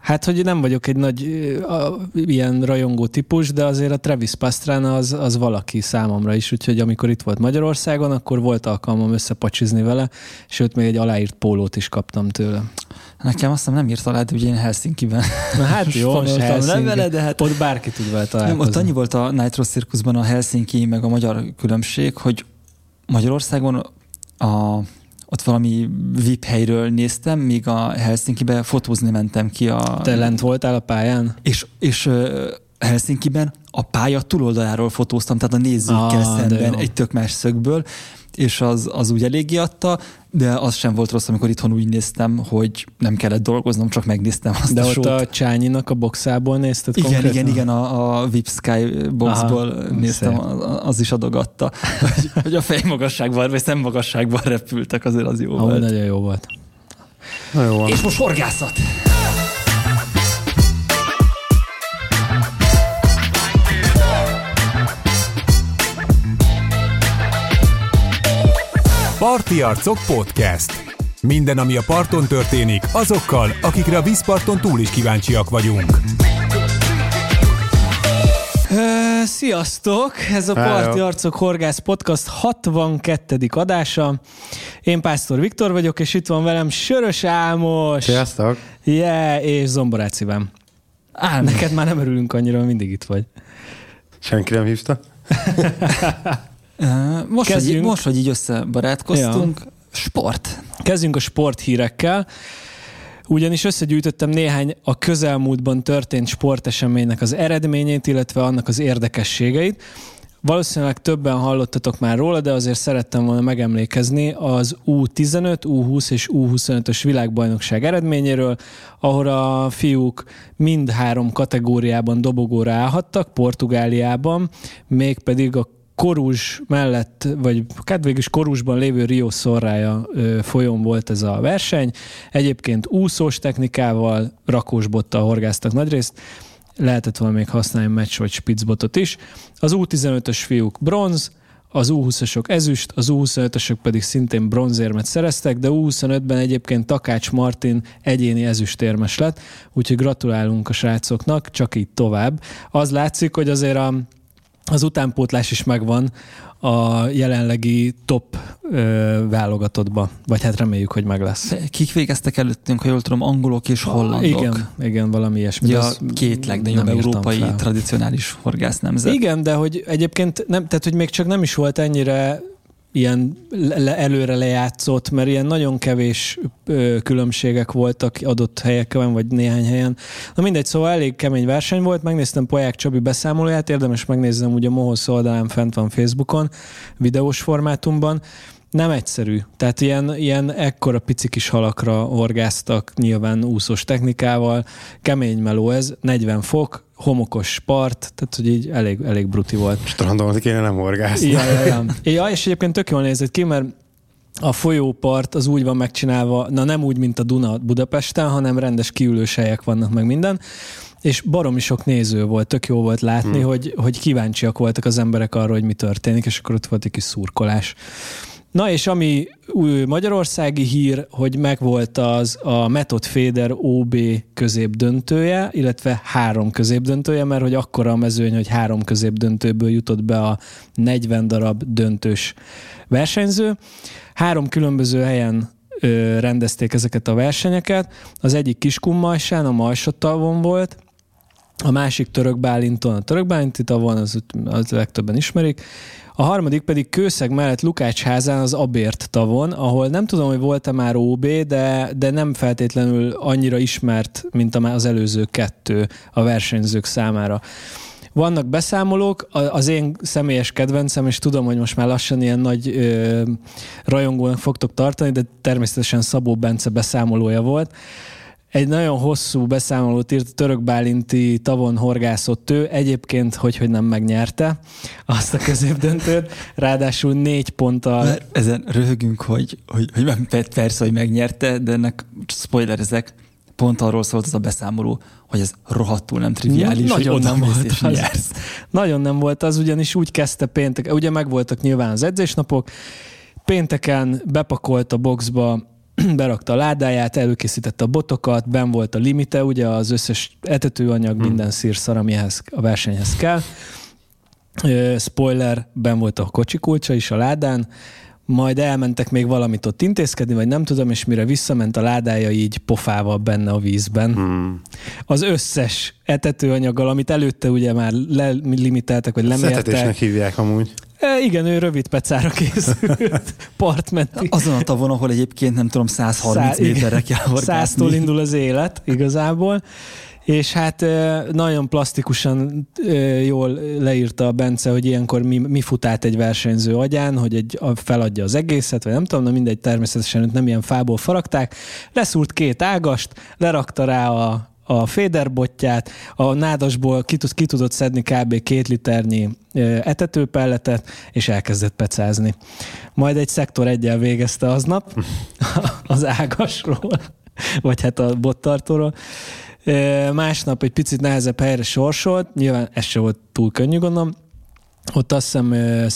Hát, hogy nem vagyok egy nagy ilyen rajongó típus, de azért a Travis Pastrana az valaki számomra is, úgyhogy amikor itt volt Magyarországon, akkor volt alkalmam összepacsizni vele, sőt, még egy aláírt pólót is kaptam tőle. Nekem azt nem írt alá, de ugye én Helsinki-ben. Na hát jó, nem vele, de hát ott bárki tud vele találkozni. Ott annyi volt a Nitro Circusban a Helsinki meg a magyar különbség, hogy Magyarországon ott valami VIP helyről néztem, míg a Helsinkibe fotózni mentem ki Te lent voltál a pályán? És Helsinkiben a pálya túloldaláról fotóztam, tehát a nézőkkel szemben egy tök más szögből, és az úgy eléggé adta, de az sem volt rossz, amikor itthon úgy néztem, hogy nem kellett dolgoznom, csak megnéztem azt de a ott showt. A Csányinak a boxából nézted konkrétan? Igen, a VIP Sky boxból néztem, az is adogatta, hogy a fejmagasságban, vagy szemmagasságban repültek, azért az jó volt. Nagyon jó volt. Na jó van. És most horgászat! Parti Arcok Podcast. Minden, ami a parton történik, azokkal, akikre a vízparton túl is kíváncsiak vagyunk. Sziasztok! Ez a Parti Arcok Horgász Podcast 62. adása. Én Pásztor Viktor vagyok, és itt van velem Sörös Ámos. Sziasztok! És Zomborácz Iván. Neked már nem örülünk annyira, mindig itt vagy. Senki nem hívta? Most, hogy így összebarátkoztunk, sport. Kezdjünk a sporthírekkel, ugyanis összegyűjtöttem néhány a közelmúltban történt sporteseménynek az eredményét, illetve annak az érdekességeit. Valószínűleg többen hallottatok már róla, de azért szerettem volna megemlékezni az U15, U20 és U25-ös világbajnokság eredményéről, ahol a fiúk mind 3 kategóriában dobogóra állhattak, Portugáliában, mégpedig a Koruzs mellett, vagy hát végülis Koruzsban lévő Rio Sorraya folyón volt ez a verseny. Egyébként úszós technikával, rakósbottal horgáztak nagyrészt, lehetett volna még használni meccs vagy spitzbotot is. Az U15-ös fiúk bronz, az U20-osok ezüst, az U25-ösök pedig szintén bronzérmet szereztek, de U25-ben egyébként Takács Martin egyéni ezüstérmes lett, úgyhogy gratulálunk a srácoknak, csak így tovább. Az látszik, hogy azért az utánpótlás is megvan a jelenlegi top válogatottba, vagy hát reméljük, hogy meg lesz. Kik végeztek előttünk, ha jól tudom, angolok és hollandok? Igen, valami ilyesmi. Ja, két legnagyobb európai tradicionális horgász nemzet. Igen, de hogy egyébként nem, tehát hogy még csak nem is volt ennyire ilyen előre lejátszott, mert ilyen nagyon kevés különbségek voltak adott helyeken, vagy néhány helyen. Na mindegy, szóval elég kemény verseny volt, megnéztem Poják Csabi beszámolóját, érdemes megnéznem, ugye a Mohosz oldalán fent van Facebookon, videós formátumban. Nem egyszerű. Tehát ilyen ekkora pici kis halakra horgáztak, nyilván úszós technikával. Kemény meló ez, 40 fok, homokos part, tehát hogy így elég bruti volt. Strandon kéne nem horgászni. Ja, és egyébként tök jól nézett ki, mert a folyópart az úgy van megcsinálva, nem úgy, mint a Duna Budapesten, hanem rendes kiülős helyek vannak meg minden, és baromi sok néző volt, tök jó volt látni, hogy kíváncsiak voltak az emberek arra, hogy mi történik, és akkor ott volt egy kis szurkolás. Na és ami magyarországi hír, hogy megvolt a Method Féder OB középdöntője, illetve 3 középdöntője, mert hogy akkora a mezőny, hogy 3 középdöntőből jutott be a 40 darab döntős versenyző. 3 különböző helyen rendezték ezeket a versenyeket. Az egyik Kiskunmajsán, a Majsottalvon volt, a másik Törökbálinton, a Törökbálinti tavon, az legtöbben ismerik, a harmadik pedig Kőszeg mellett Lukácsházán az Abért tavon, ahol nem tudom, hogy volt-e már OB, de nem feltétlenül annyira ismert, mint az előző 2 a versenyzők számára. Vannak beszámolók, az én személyes kedvencem, és tudom, hogy most már lassan ilyen nagy rajongónak fogtok tartani, de természetesen Szabó Bence beszámolója volt. Egy nagyon hosszú beszámolót írt, Törökbálinti tavon horgászott ő, egyébként hogy nem megnyerte azt a középdöntőt, ráadásul 4 ponttal... Mert ezen röhögünk, hogy persze, hogy megnyerte, de ennek spoilerezek, pont arról szólt az a beszámoló, hogy ez rohadtul nem triviális, nagyon hogy nem volt és az. nyersz. Nagyon nem volt az, ugyanis úgy kezdte péntek, ugye megvoltak nyilván az edzésnapok, pénteken bepakolt a boxba berakta a ládáját, előkészítette a botokat, benn volt a limite, ugye az összes etetőanyag, minden szírszar, amihez a versenyhez kell. Spoiler, benn volt a kocsikulcsa is a ládán, majd elmentek még valamit ott intézkedni, vagy nem tudom, és mire visszament a ládája, így pofával benne a vízben. Az összes etetőanyaggal, amit előtte ugye már lelimiteltek, vagy lemértek. Etetésnek hívják amúgy. Igen, ő rövid pecára készült, partmenti. Azon a tavon, ahol egyébként nem tudom, 130 méterre kell horgászni. 100-tól indul az élet igazából. És hát nagyon plastikusan jól leírta a Bence, hogy ilyenkor mi fut át egy versenyző agyán, hogy feladja az egészet, vagy nem tudom, mindegy, természetesen nem ilyen fából faragták. Leszúrt 2 ágast, lerakta rá a féderbotját, a nádasból ki tudott szedni kb. 2 liternyi etetőpelletet, és elkezdett pecázni. Majd egy szektor 1-jel végezte aznap az ágasról, vagy hát a bottartóról. Másnap egy picit nehezebb helyre sorsolt, nyilván ez se volt túl könnyű, gondolom. Ott azt hiszem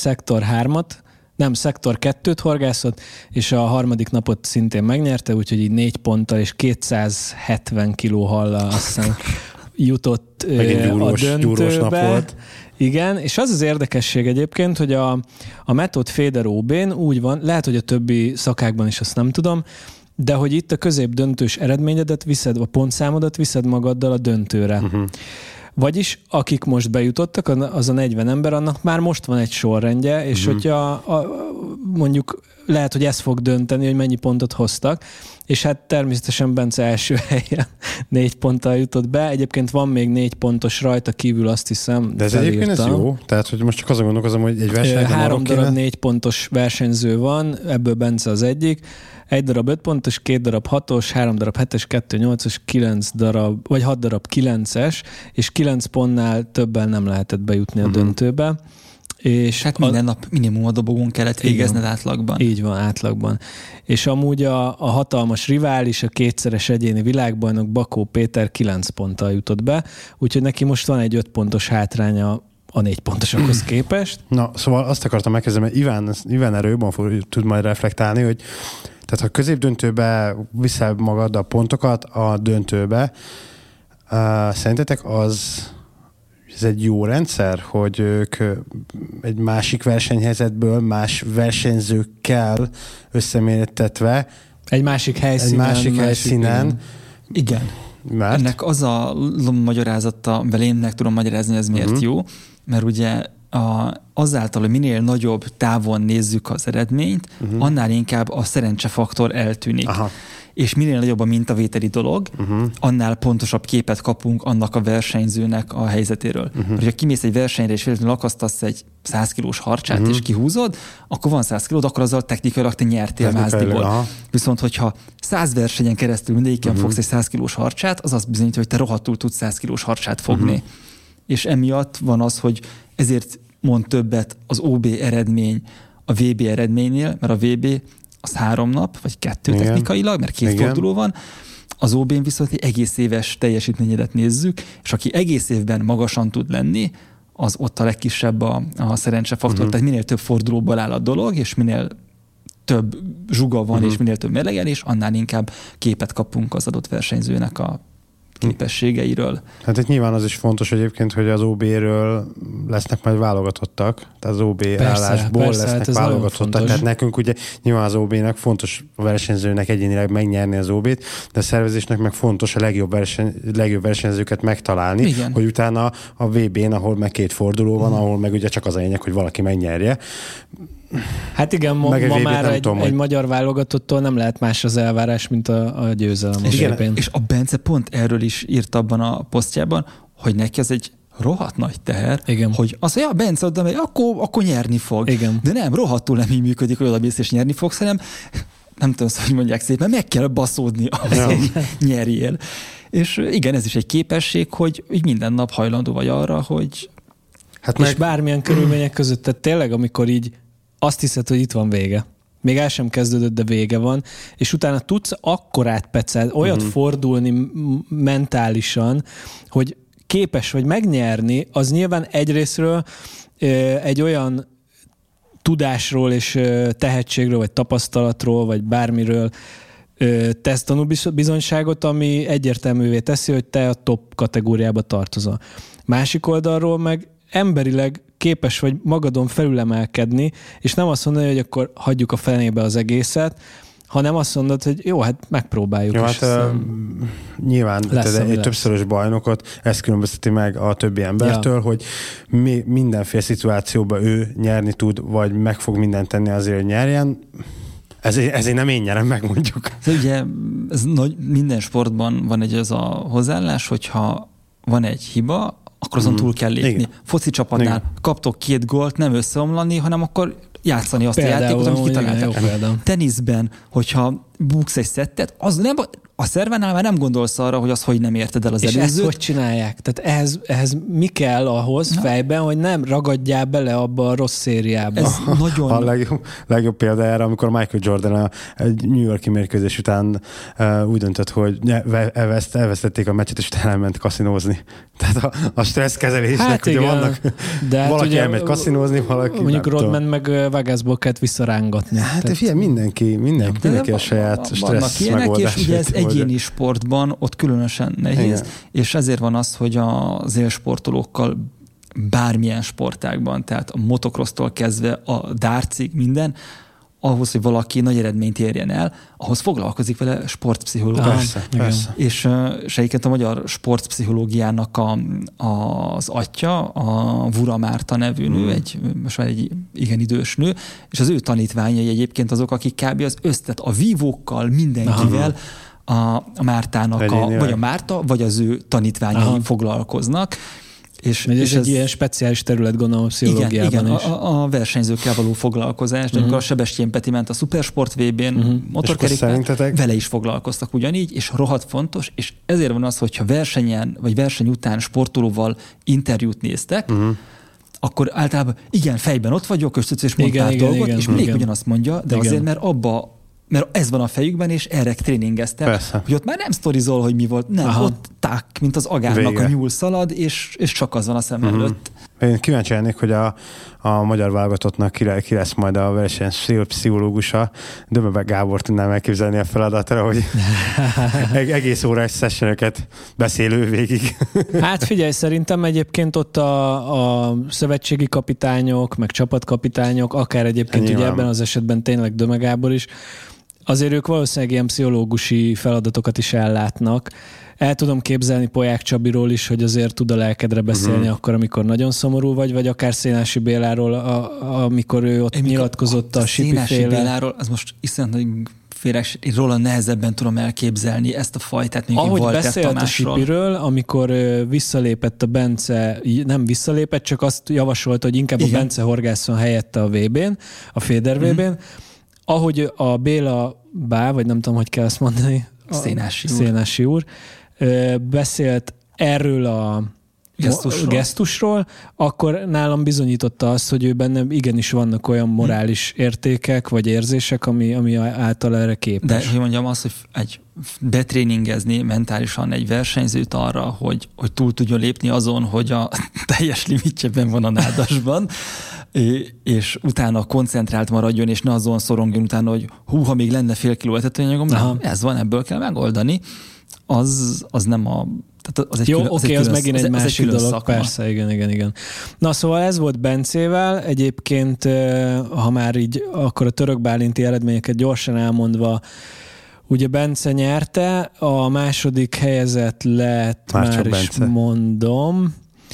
szektor 2-t horgászott, és a harmadik napot szintén megnyerte, úgyhogy így 4 ponttal és 270 kiló hallal azt hiszem jutott a döntőbe. Gyúrós nap volt. Igen, és az érdekesség egyébként, hogy a Method Féder OB-n úgy van, lehet, hogy a többi szakákban is, azt nem tudom, de hogy itt a középdöntős eredményedet viszed, a pontszámodat viszed magaddal a döntőre. Vagyis akik most bejutottak, az a 40 ember, annak már most van egy sorrendje, és hogyha mondjuk lehet, hogy ez fog dönteni, hogy mennyi pontot hoztak, és hát természetesen Bence első helyen 4 ponttal jutott be. Egyébként van még 4 pontos rajta kívül, azt hiszem. De ez egyébként ez jó? Tehát, hogy most csak azon gondolkozom, hogy egy versenyben 3 darab 4 pontos versenyző van, ebből Bence az egyik. 1 darab 5 pontos, 2 darab 6-os, 3 darab 7-es, 2 8-os, 9 darab, vagy 6 darab 9-es, és 9 pontnál többen nem lehetett bejutni a döntőbe. És hát minden nap minimum a dobogon kellett végezned átlagban. Így van, átlagban. És amúgy a hatalmas rivális, a 2-szeres egyéni világbajnok Bakó Péter 9 ponttal jutott be, úgyhogy neki most van egy 5 pontos hátránya a 4 pontosokhoz képest. Na, szóval azt akartam megkezdeni, mert Iván erről jobban tud majd reflektálni, hogy tehát ha középdöntőbe viszel magad a pontokat a döntőbe, szerintetek ez egy jó rendszer, hogy ők egy másik versenyhelyzetből más versenyzőkkel összemértetve egy másik helyszínen. Igen. Mert? Ennek az a magyarázata, amivel én meg tudom magyarázni, hogy ez miért jó, mert ugye azáltal, hogy minél nagyobb távon nézzük az eredményt, annál inkább a szerencsefaktor eltűnik. Aha. És minél nagyobb a mintavételi dolog, annál pontosabb képet kapunk annak a versenyzőnek a helyzetéről. Hogyha kimész egy versenyre, és véletlenül akasztasz egy 100 kilós harcsát, és kihúzod, akkor van 100 kilód, akkor azzal technikailag te nyertél mázdiból. Viszont, hogyha 100 versenyen keresztül mindegyiken fogsz egy 100 kilós harcsát, az azt bizonyítja, hogy te rohadtul tudsz 100 kilós harcsát fogni. És emiatt van az, hogy ezért mond többet az OB eredmény a VB eredménynél, mert a VB az 3 nap, vagy 2 technikailag, mert 2 forduló van. Az OB-n viszont egy egész éves teljesítményedet nézzük, és aki egész évben magasan tud lenni, az ott a legkisebb a szerencsefaktor. Tehát minél több fordulóból áll a dolog, és minél több zsuga van, és minél több mérlegelés, annál inkább képet kapunk az adott versenyzőnek a képességeiről. Hát itt nyilván az is fontos egyébként, hogy az OB-ről lesznek majd válogatottak, tehát az OB állásból lesznek válogatottak. Tehát nekünk ugye nyilván az OB-nek fontos a versenyzőnek egyénileg megnyerni az OB-t, de a szervezésnek meg fontos a legjobb versenyzőket megtalálni, igen, hogy utána a VB-n, ahol meg 2 forduló van, ahol meg ugye csak az a lényeg, hogy valaki megnyerje. Hát igen, ma már egy magyar válogatottól nem lehet más az elvárás, mint a győzelem. És a Bence pont erről is írt abban a posztjában, hogy neki az egy rohadt nagy teher, igen, hogy azt mondja, Bence oda megy, akkor nyerni fog. Igen. De nem, rohadtul nem így működik, hogy odamész és nyerni fogsz, hanem nem tudom, hogy mondják szépen, meg kell baszódni, hogy nyerjél. És igen, ez is egy képesség, hogy minden nap hajlandó vagy arra, hogy... Hát és bármilyen körülmények között, tehát tényleg, amikor így azt hiszed, hogy itt van vége. Még el sem kezdődött, de vége van, és utána tudsz akkorát pecel, olyat fordulni mentálisan, hogy képes vagy megnyerni, az nyilván egyrészről egy olyan tudásról és tehetségről, vagy tapasztalatról, vagy bármiről tesz tanúbizonyságot, ami egyértelművé teszi, hogy te a top kategóriába tartozol. Másik oldalról meg emberileg képes vagy magadon felülemelkedni, és nem azt mondani, hogy akkor hagyjuk a fenébe az egészet, hanem azt mondod, hogy jó, hát megpróbáljuk. Jó, hát nyilván egy többszörös bajnokot ezt különbözteti meg a többi embertől, hogy mindenféle szituációban ő nyerni tud, vagy meg fog mindent tenni azért, hogy nyerjen. Ezért nem én nyerem meg, mondjuk. Ugye minden sportban van az a hozzáállás, hogyha van egy hiba, akkor azon túl kell lépni. Igen. Foci csapatnál kaptok 2 gólt, nem összeomlani, hanem akkor játszani azt például a játékot, amit kitaláltak. Teniszben, hogyha buksz egy szettet, az nem, a szervenál már nem gondolsz arra, hogy az hogy nem érted el az előzőt. És ezt hogy csinálják? Tehát ehhez mi kell ahhoz fejben, hogy nem ragadjál bele abba a rossz szériába? Ez nagyon... A legjobb példa erre, amikor Michael Jordan egy New York-i mérkőzés után úgy döntött, hogy elvesztették a meccset, és utána elment kaszinózni. Tehát a stresszkezelésnek, hát ugye vannak, de valaki ugye, elmegy kaszinózni, valaki... Mondjuk Rodman meg Vegasból kellett visszarángatni. Hát figyelj, mindenki a saját stressz megoldását. És ugye ez egyéni sportban ott különösen nehéz, igen. És ezért van az, hogy az élsportolókkal bármilyen sportágban, tehát a motocrosstól kezdve a dartsig minden, ahhoz, hogy valaki nagy eredményt érjen el, ahhoz foglalkozik vele sportpszichológus. Persze. És egyébként a magyar sportpszichológiának az atya, a Vura Márta nevű nő, most már egy igen idős nő, és az ő tanítványai egyébként azok, akik kb. Az összet a vívókkal, mindenkivel a Mártának, vagy a Márta, vagy az ő tanítványai foglalkoznak. És ez egy ilyen speciális terület, gondolom, a pszichológiában is. A versenyzőkkel való foglalkozás, de amikor a Sebestyén Peti ment a Supersport VB-n motorkerékpár, vele is foglalkoztak ugyanígy, és rohadt fontos, és ezért van az, hogyha versenyen, vagy verseny után sportolóval interjút néztek, akkor általában igen, fejben ott vagyok, és mondtál dolgot, és még ugyanazt mondja, de azért, mert ez van a fejükben, és erre tréningeztek, persze. Hogy ott már nem sztorizol, hogy mi volt, nem, ott mint az agárnak a nyúl szalad, és csak az van a szem előtt. Én kíváncsi lennék, hogy a magyar válogatottnak ki lesz majd a verseny pszichológusa. Dömöbe Gábor tudnám elképzelni a feladatra, hogy egész órás sessionöket beszélő végig. Hát figyelj, szerintem egyébként ott a szövetségi kapitányok, meg csapatkapitányok, akár egyébként ugye ebben az esetben tényleg Döme Gábor is, azért ők valószínűleg ilyen pszichológusi feladatokat is ellátnak. El tudom képzelni Polyák Csabiról is, hogy azért tud a lelkedre beszélni akkor, amikor nagyon szomorú vagy akár Szénási Béláról, amikor ő ott nyilatkozott a Sipiféle. Szénási Béláról, az most iszonyat félek, én róla nehezebben tudom elképzelni ezt a fajtát, még ahogy beszélt a Sipiről, amikor visszalépett a Bence, nem visszalépett, csak azt javasolt, hogy inkább a Bence horgászon helyette a VB-n, a Féder VB-n, ahogy a Béla vagy nem tudom, hogy kell ezt mondani, Szénási úr beszélt erről a gesztusról, akkor nálam bizonyította azt, hogy ő bennem igenis vannak olyan morális értékek, vagy érzések, ami által erre képes. De hogy mondjam azt, hogy betréningezni mentálisan egy versenyzőt arra, hogy túl tudjon lépni azon, hogy a teljes limitjében van a nádasban, és utána koncentrált maradjon, és ne azon szorongjon utána, hogy ha még lenne fél kiló etetőanyagom, ez van, ebből kell megoldani. Az nem a... Tehát az egy jó, oké, az megint egy másik dolog, szakma. Persze, igen. Na szóval ez volt Bencével, egyébként ha már így, akkor a török bálinti eredményeket gyorsan elmondva, ugye Bence nyerte, a második helyezett lett, már is mondom,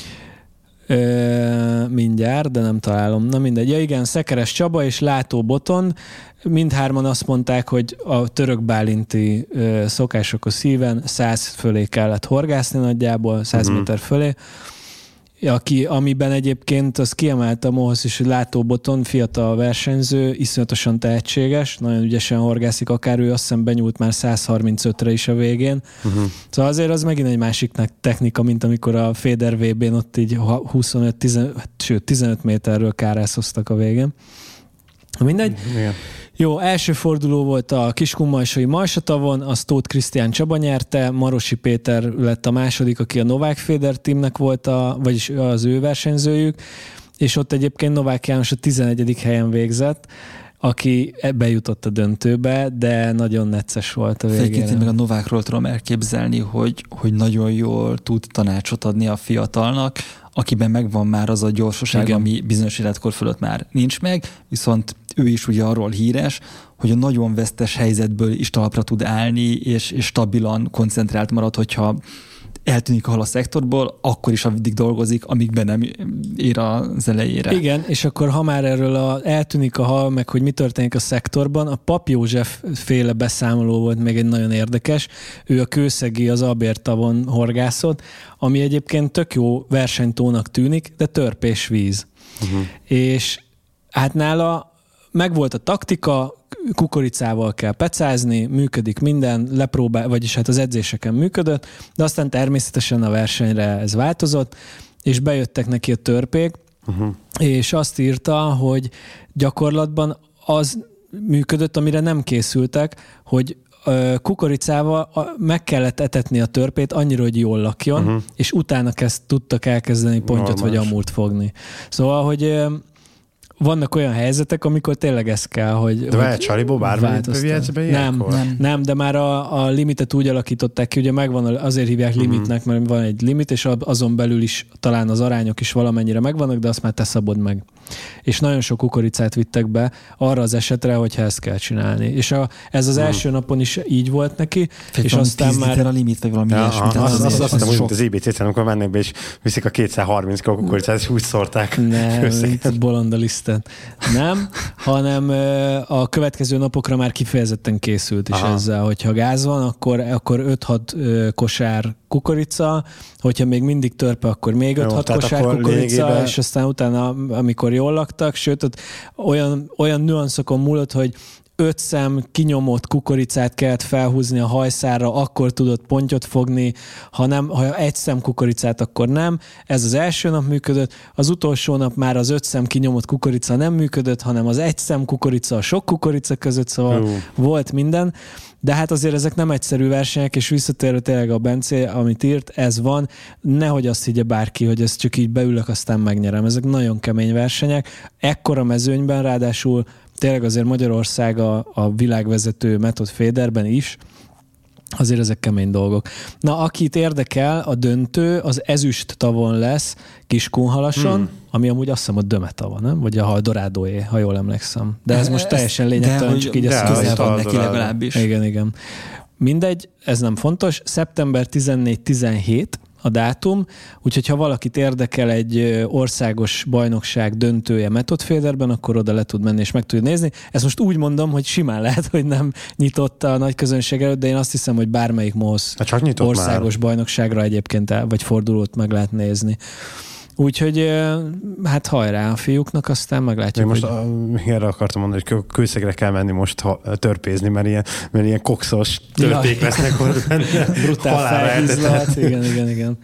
mindjárt, de nem találom. Na mindegy. Ja igen, Szekeres Csaba és Látó Boton, mindhárman azt mondták, hogy a török bálinti szokásokhoz híven 100 fölé kellett horgászni nagyjából, 100 méter fölé. Amiben egyébként az kiemelte Mohosz is, hogy Látó Boton, fiatal versenyző, iszonyatosan tehetséges, nagyon ügyesen horgászik, akár ő azt hiszem benyúlt már 135-re is a végén. Szóval azért az megint egy másik technika, mint amikor a Féder VB-n ott így 15 méterről kárászoztak a végén. Mindegy. Igen. Jó, első forduló volt a Kiskunmalsai Majsatavon, azt Tóth Krisztián Csaba nyerte, Marosi Péter lett a második, aki a Novák Féder teamnek volt, vagyis az ő versenyzőjük, és ott egyébként Novák János a 11. helyen végzett, aki bejutott a döntőbe, de nagyon necces volt a végére. Félként meg a Novákról tudom elképzelni, hogy nagyon jól tud tanácsot adni a fiatalnak, akiben megvan már az a gyorsaság, igen, ami bizonyos életkor fölött már nincs meg, viszont ő is ugye arról híres, hogy a nagyon vesztes helyzetből is talpra tud állni, és stabilan koncentrált marad, hogyha eltűnik a hal a szektorból, akkor is addig dolgozik, amíg be nem ér az elejére. Igen, és akkor ha már erről eltűnik a hal, meg hogy mi történik a szektorban, a Pap József féle beszámoló volt még egy nagyon érdekes. Ő a kőszegi, az Albert-tavon horgászott, ami egyébként tök jó versenytónak tűnik, de törpés víz. És hát nála megvolt a taktika, kukoricával kell pecázni, működik minden, vagyis hát az edzéseken működött, de aztán természetesen a versenyre ez változott, és bejöttek neki a törpék, és azt írta, hogy gyakorlatban az működött, amire nem készültek, hogy kukoricával meg kellett etetni a törpét annyira, hogy jól lakjon, és utána tudtak elkezdeni pontyot vagy amúrt fogni. Szóval, hogy vannak olyan helyzetek, amikor tényleg ez kell, hogy... De várj, Csaliból bármit vihetsz be ilyenkor? Nem, de már a limitet úgy alakították ki, ugye megvan, azért hívják limitnek, mert van egy limit, és azon belül is talán az arányok is valamennyire megvannak, de azt már te szabod meg. És nagyon sok kukoricát vittek be arra az esetre, hogyha ezt kell csinálni. És ez az első napon is így volt neki, és aztán már... a limit, vagy valami ilyesmi. Azt hiszem, úgy, mint az IBC-en, amikor mennek be, és viszik a 230 kg kukoricát, és úgy szórták. Nem, bolond a lisztet. Nem, hanem a következő napokra már kifejezetten készült is ezzel, hogyha gáz van, akkor 5-6 kosár kukorica, hogyha még mindig törpe, akkor még 5-6 kosár kukorica, és aztán utána, amikor jól laktak, sőt, olyan nüanszokon múlott, hogy 5 szem kinyomott kukoricát kellett felhúzni a hajszárra, akkor tudott pontyot fogni, ha 1 szem kukoricát, akkor nem. Ez az első nap működött, az utolsó nap már az 5 szem kinyomott kukorica nem működött, hanem az 1 szem kukorica a sok kukorica között, szóval volt minden. De hát azért ezek nem egyszerű versenyek, és visszatérve tényleg a Bence, amit írt, ez van. Nehogy azt higgye bárki, hogy ezt csak így beülök, aztán megnyerem. Ezek nagyon kemény versenyek. Ekkora mezőnyben, ráadásul tényleg azért Magyarország a világvezető Method Federben is, azért ezek kemény dolgok. Na, akit érdekel, a döntő az Ezüst tavon lesz, Kiskunhalason, ami amúgy azt hiszem a Döme tava, nem? Vagy a Dorádóé, ha jól emlékszem. De ez most teljesen lényegtelen, csak így ezt közel van neki legalábbis. Igen. Mindegy, ez nem fontos. Szeptember 14-17 a dátum, úgyhogy ha valakit érdekel egy országos bajnokság döntője Method Federben, akkor oda le tud menni és meg tudja nézni. Ezt most úgy mondom, hogy simán lehet, hogy nem nyitott a nagy közönség előtt, de én azt hiszem, hogy bármelyik MOSZ országos bajnokságra egyébként vagy fordulót meg lehet nézni. Úgyhogy hát hajrá a fiúknak, aztán meglátjuk. Most erre akartam mondani, hogy Kőszegre kell menni most törpézni, mert ilyen kokszos törpék lesznek ott benne. Brutál felhízlat. Igen.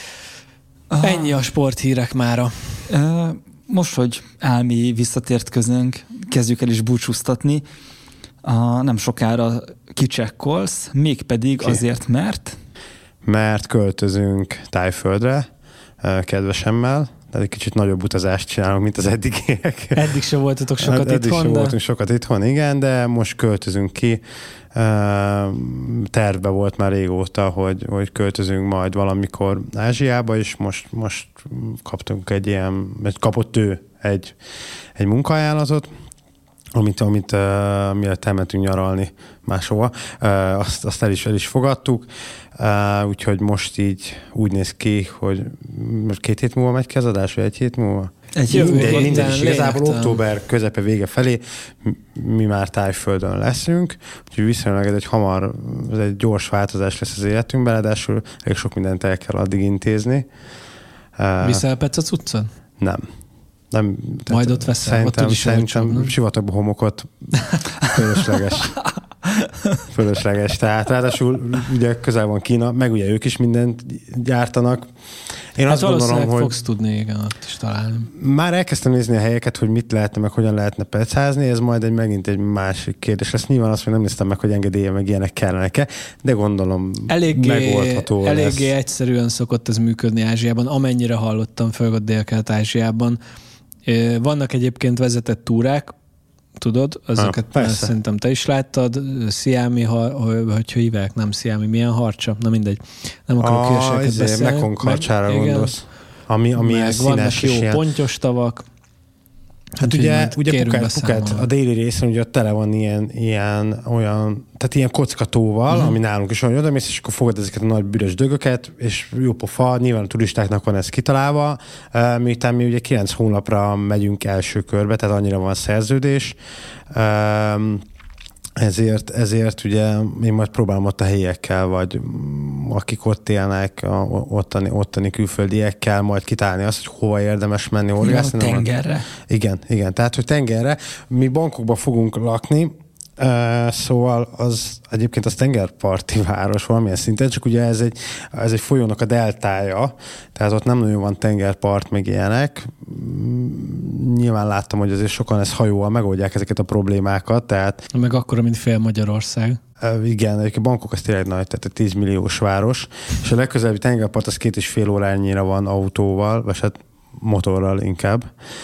Ennyi a sporthírek mára. Most, hogy Álmi visszatért közénk, kezdjük el is búcsúztatni. Nem sokára kicsekkolsz, mégpedig azért, mert költözünk Tájföldre, kedvesemmel, de egy kicsit nagyobb utazást csinálunk, mint az eddigiek. Eddig se voltatok sokat itthon. Eddig se voltunk sokat itthon, igen, de most költözünk ki. Tervbe volt már régóta, hogy költözünk majd valamikor Ázsiába, és most kaptunk kapott ő egy munkaajánlatot, amit mielőtt elmentünk nyaralni máshova, azt el is fogadtuk, úgyhogy most így úgy néz ki, hogy 2 hét múlva megy ki az adás, vagy 1 hét múlva? Igazából október közepe vége felé mi már Tájföldön leszünk, úgyhogy viszonylag ez egy gyors változás lesz az életünkben, ráadásul elég sok mindent el kell addig intézni. Viszelpetsz a cuccon? Nem. Majd ott veszel, ott úgyis szerintem sivatagba homokot fölösleges. Tehát ráadásul ugye közel van Kína, meg ugye ők is mindent gyártanak. Én azt gondolom, hogy fogsz tudni, igen, ott is találni. Már elkezdtem nézni a helyeket, hogy mit lehetne, meg hogyan lehetne pecázni, ez majd megint egy másik kérdés lesz. Nyilván azt, hogy nem néztem meg, hogy engedélye meg ilyenek kellenek-e, de gondolom megoldható lesz. Eléggé egyszerűen szokott ez működni Ázsiában, amennyire hallottam, főleg a Dél-Kelet-Ázsiában. Vannak egyébként vezetett túrák, tudod, ezeket szerintem te is láttad, sziámi, hogy hívják, nem sziámi, milyen harcsa, na mindegy, nem akarok hülyeségeket beszélni. Mekong harcsára gondolsz, ami ilyen színes és ilyen... pontyos tavak. Hát ugye Phuket a déli részen ugye tele van ilyen olyan, tehát ilyen kockatóval, ami nálunk is van, hogy odamész, és akkor fogod ezeket a nagy büdös dögöket, és jó pofa, nyilván a turistáknak van ez kitalálva, miután mi ugye 9 hónapra megyünk első körbe, tehát annyira van szerződés, ezért ugye én majd próbálom ott a helyiekkel, vagy akik ott élnek, ottani külföldiekkel majd kitálni azt, hogy hova érdemes menni horgászni. Tengerre. Igen, tehát hogy tengerre. Mi Bangkokban fogunk lakni, szóval egyébként az tengerparti város valamilyen szinten, csak ugye ez egy folyónak a deltája, tehát ott nem nagyon van tengerpart, meg ilyenek. Nyilván láttam, hogy azért sokan ezt hajóval megoldják ezeket a problémákat, tehát... Meg akkora, mint fél Magyarország. Igen, egyébként Bangkok az tényleg nagy, tehát egy 10 milliós város, és a legközelebbi tengerpart az 2,5 órányira van autóval, vagy hát motorral inkább.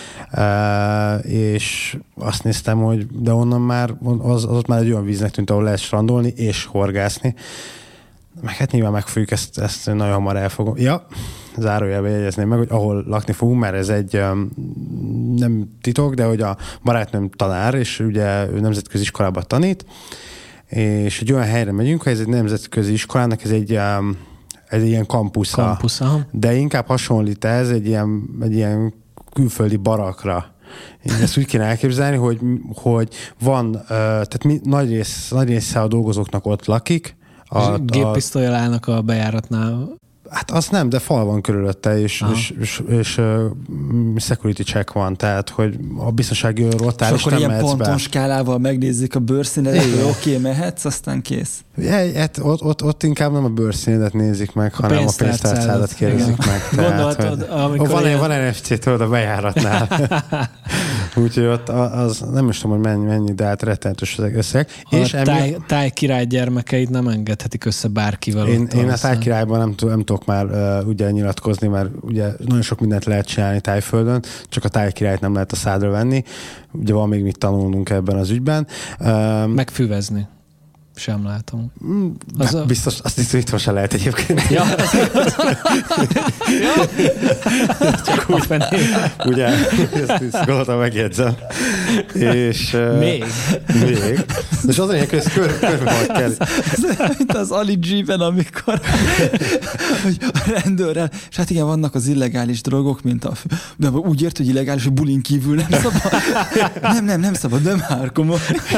És azt néztem, hogy de onnan már, az ott már egy olyan víznek tűnt, ahol lehet strandolni és horgászni. Meg hát nyilván meg fogjuk ezt nagyon hamar elfogom. Ja, zárójelbe jegyezném meg, hogy ahol lakni fogunk, mert ez egy nem titok, de hogy a barátnőm tanár, és ugye ő nemzetközi iskolában tanít, és egy olyan helyre megyünk, hogy ez egy nemzetközi iskolának, ez egy ilyen kampusza. De inkább hasonlít ez egy ilyen külföldi barakra. Én ezt úgy kéne elképzelni, hogy van, tehát nagy része a dolgozóknak ott lakik. Géppisztollyal állnak a bejáratnál. Hát az nem, de fal van körülötte, és security check van, tehát hogy a biztonsági őr ott áll, és nem mehetsz be. És akkor ilyen ponton skálával megnézik a bőrszínedet, hogy oké, mehetsz, aztán kész. Ott inkább nem a bőrszínedet nézik meg, hanem a pénztárcádat kérdezik meg. Gondoltad, amikor... Van NFC, tudod, a bejáratnál. Úgyhogy ott az, nem is tudom, hogy mennyi, de hát rettenetes az összeg. Táj király gyermekeit nem engedhetik össze bárkivel. Én a Táj királyban nem tudok már ugye nyilatkozni, mert ugye nagyon sok mindent lehet csinálni Tájföldön, csak a Táj királyt nem lehet a szádra venni. Ugye van még mit tanulnunk ebben az ügyben. Megfüvezni. Sem látom. Biztos, azt hiszem, hogy itthon se lehet egyébként. Ja. Csak úgy ugye, ezt gondoltam, megjegyzem. És, még. És az olyan körbe majd kell. Ez mint az Ali G-ben, amikor hogy a rendőrrel, és hát igen, vannak az illegális drogok, mint de úgy ért, hogy illegális, hogy bulin kívül nem szabad. Nem szabad, nem már komoly.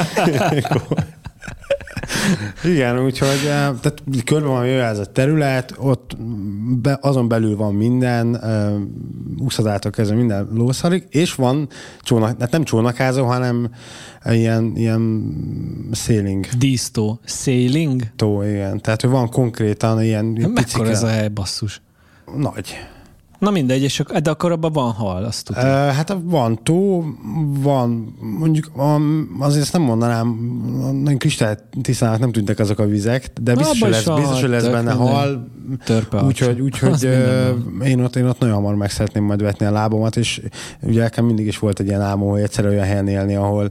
Igen, úgyhogy tehát körben van ez a terület, ott azon belül van minden, úszadától kezdve minden lószarik, és van hát nem csónakázó, hanem ilyen sailing. Dísztó. Sailing? Tó, igen. Tehát, hogy van konkrétan ilyen mekkora ez a hely, basszus? Nagy. Na mindegy, de akkor abban van hal, azt tudod. Hát van tó, van, mondjuk azért ezt nem mondanám, nagyon kristálytisztának nem tűntek azok a vizek, de biztos, hogy lesz benne hal. Úgyhogy én ott nagyon hamar meg szeretném majd vetni a lábamat, és ugye nekem mindig is volt egy ilyen álmom, hogy egyszer olyan helyen élni, ahol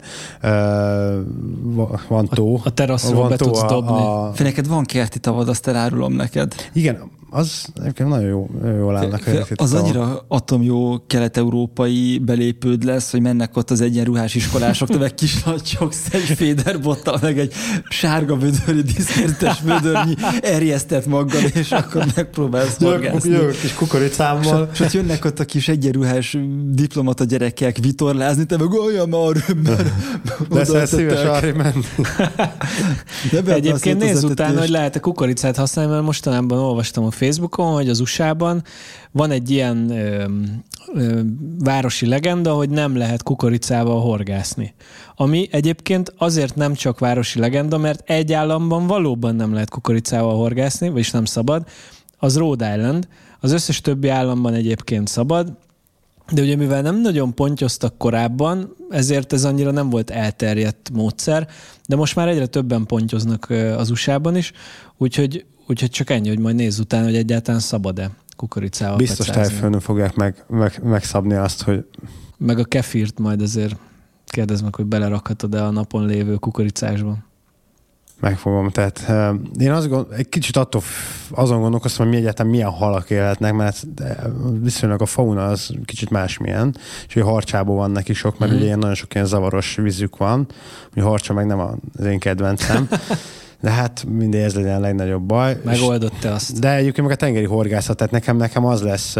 van tó. A teraszról be tudsz dobni. Neked van kerti tavad, azt elárulom neked. Igen, az egyébként nagyon jól állnak. Az annyira atomjó kelet-európai belépőd lesz, hogy mennek ott az egyenruhás iskolások, de meg kislatyogsz egy féderbottal, meg egy sárga vödörű, diszkertes vödörnyi erjesztett maggal, és akkor megpróbálsz horgászni. Jövök kis kukoricámmal. És ott jönnek ott a kis egyenruhás diplomata gyerekek vitorlázni, te meg olyan arrébb, mert leszel szíves arrébb menni. Egyébként nézz utána, hogy lehet-e kukoricát használni, mert mostanában olvastam a Facebookon, hogy az USA-ban van egy ilyen városi legenda, hogy nem lehet kukoricával horgászni. Ami egyébként azért nem csak városi legenda, mert egy államban valóban nem lehet kukoricával horgászni, vagyis nem szabad, az Rhode Island. Az összes többi államban egyébként szabad, de ugye mivel nem nagyon pontyoztak korábban, ezért ez annyira nem volt elterjedt módszer, de most már egyre többen pontyoznak az USA-ban is, úgyhogy csak ennyi, hogy majd nézz utána, hogy egyáltalán szabad-e kukoricával biztos Tájföldön fogják megszabni azt, hogy... Meg a kefírt majd azért kérdezd meg, hogy belerakhatod-e a napon lévő kukoricásba. Megfogom, tehát én egy kicsit azon gondolkoztam, hogy mi egyáltalán milyen halak élhetnek, mert viszonylag a fauna az kicsit másmilyen, és hogy harcsából van neki sok, mert ugye nagyon sok ilyen zavaros vízük van, hogy harcsa meg nem az én kedvencem, de hát mindegy, ez legyen a legnagyobb baj. Megoldott te azt. De egyébként meg a tengeri horgászat, tehát nekem az lesz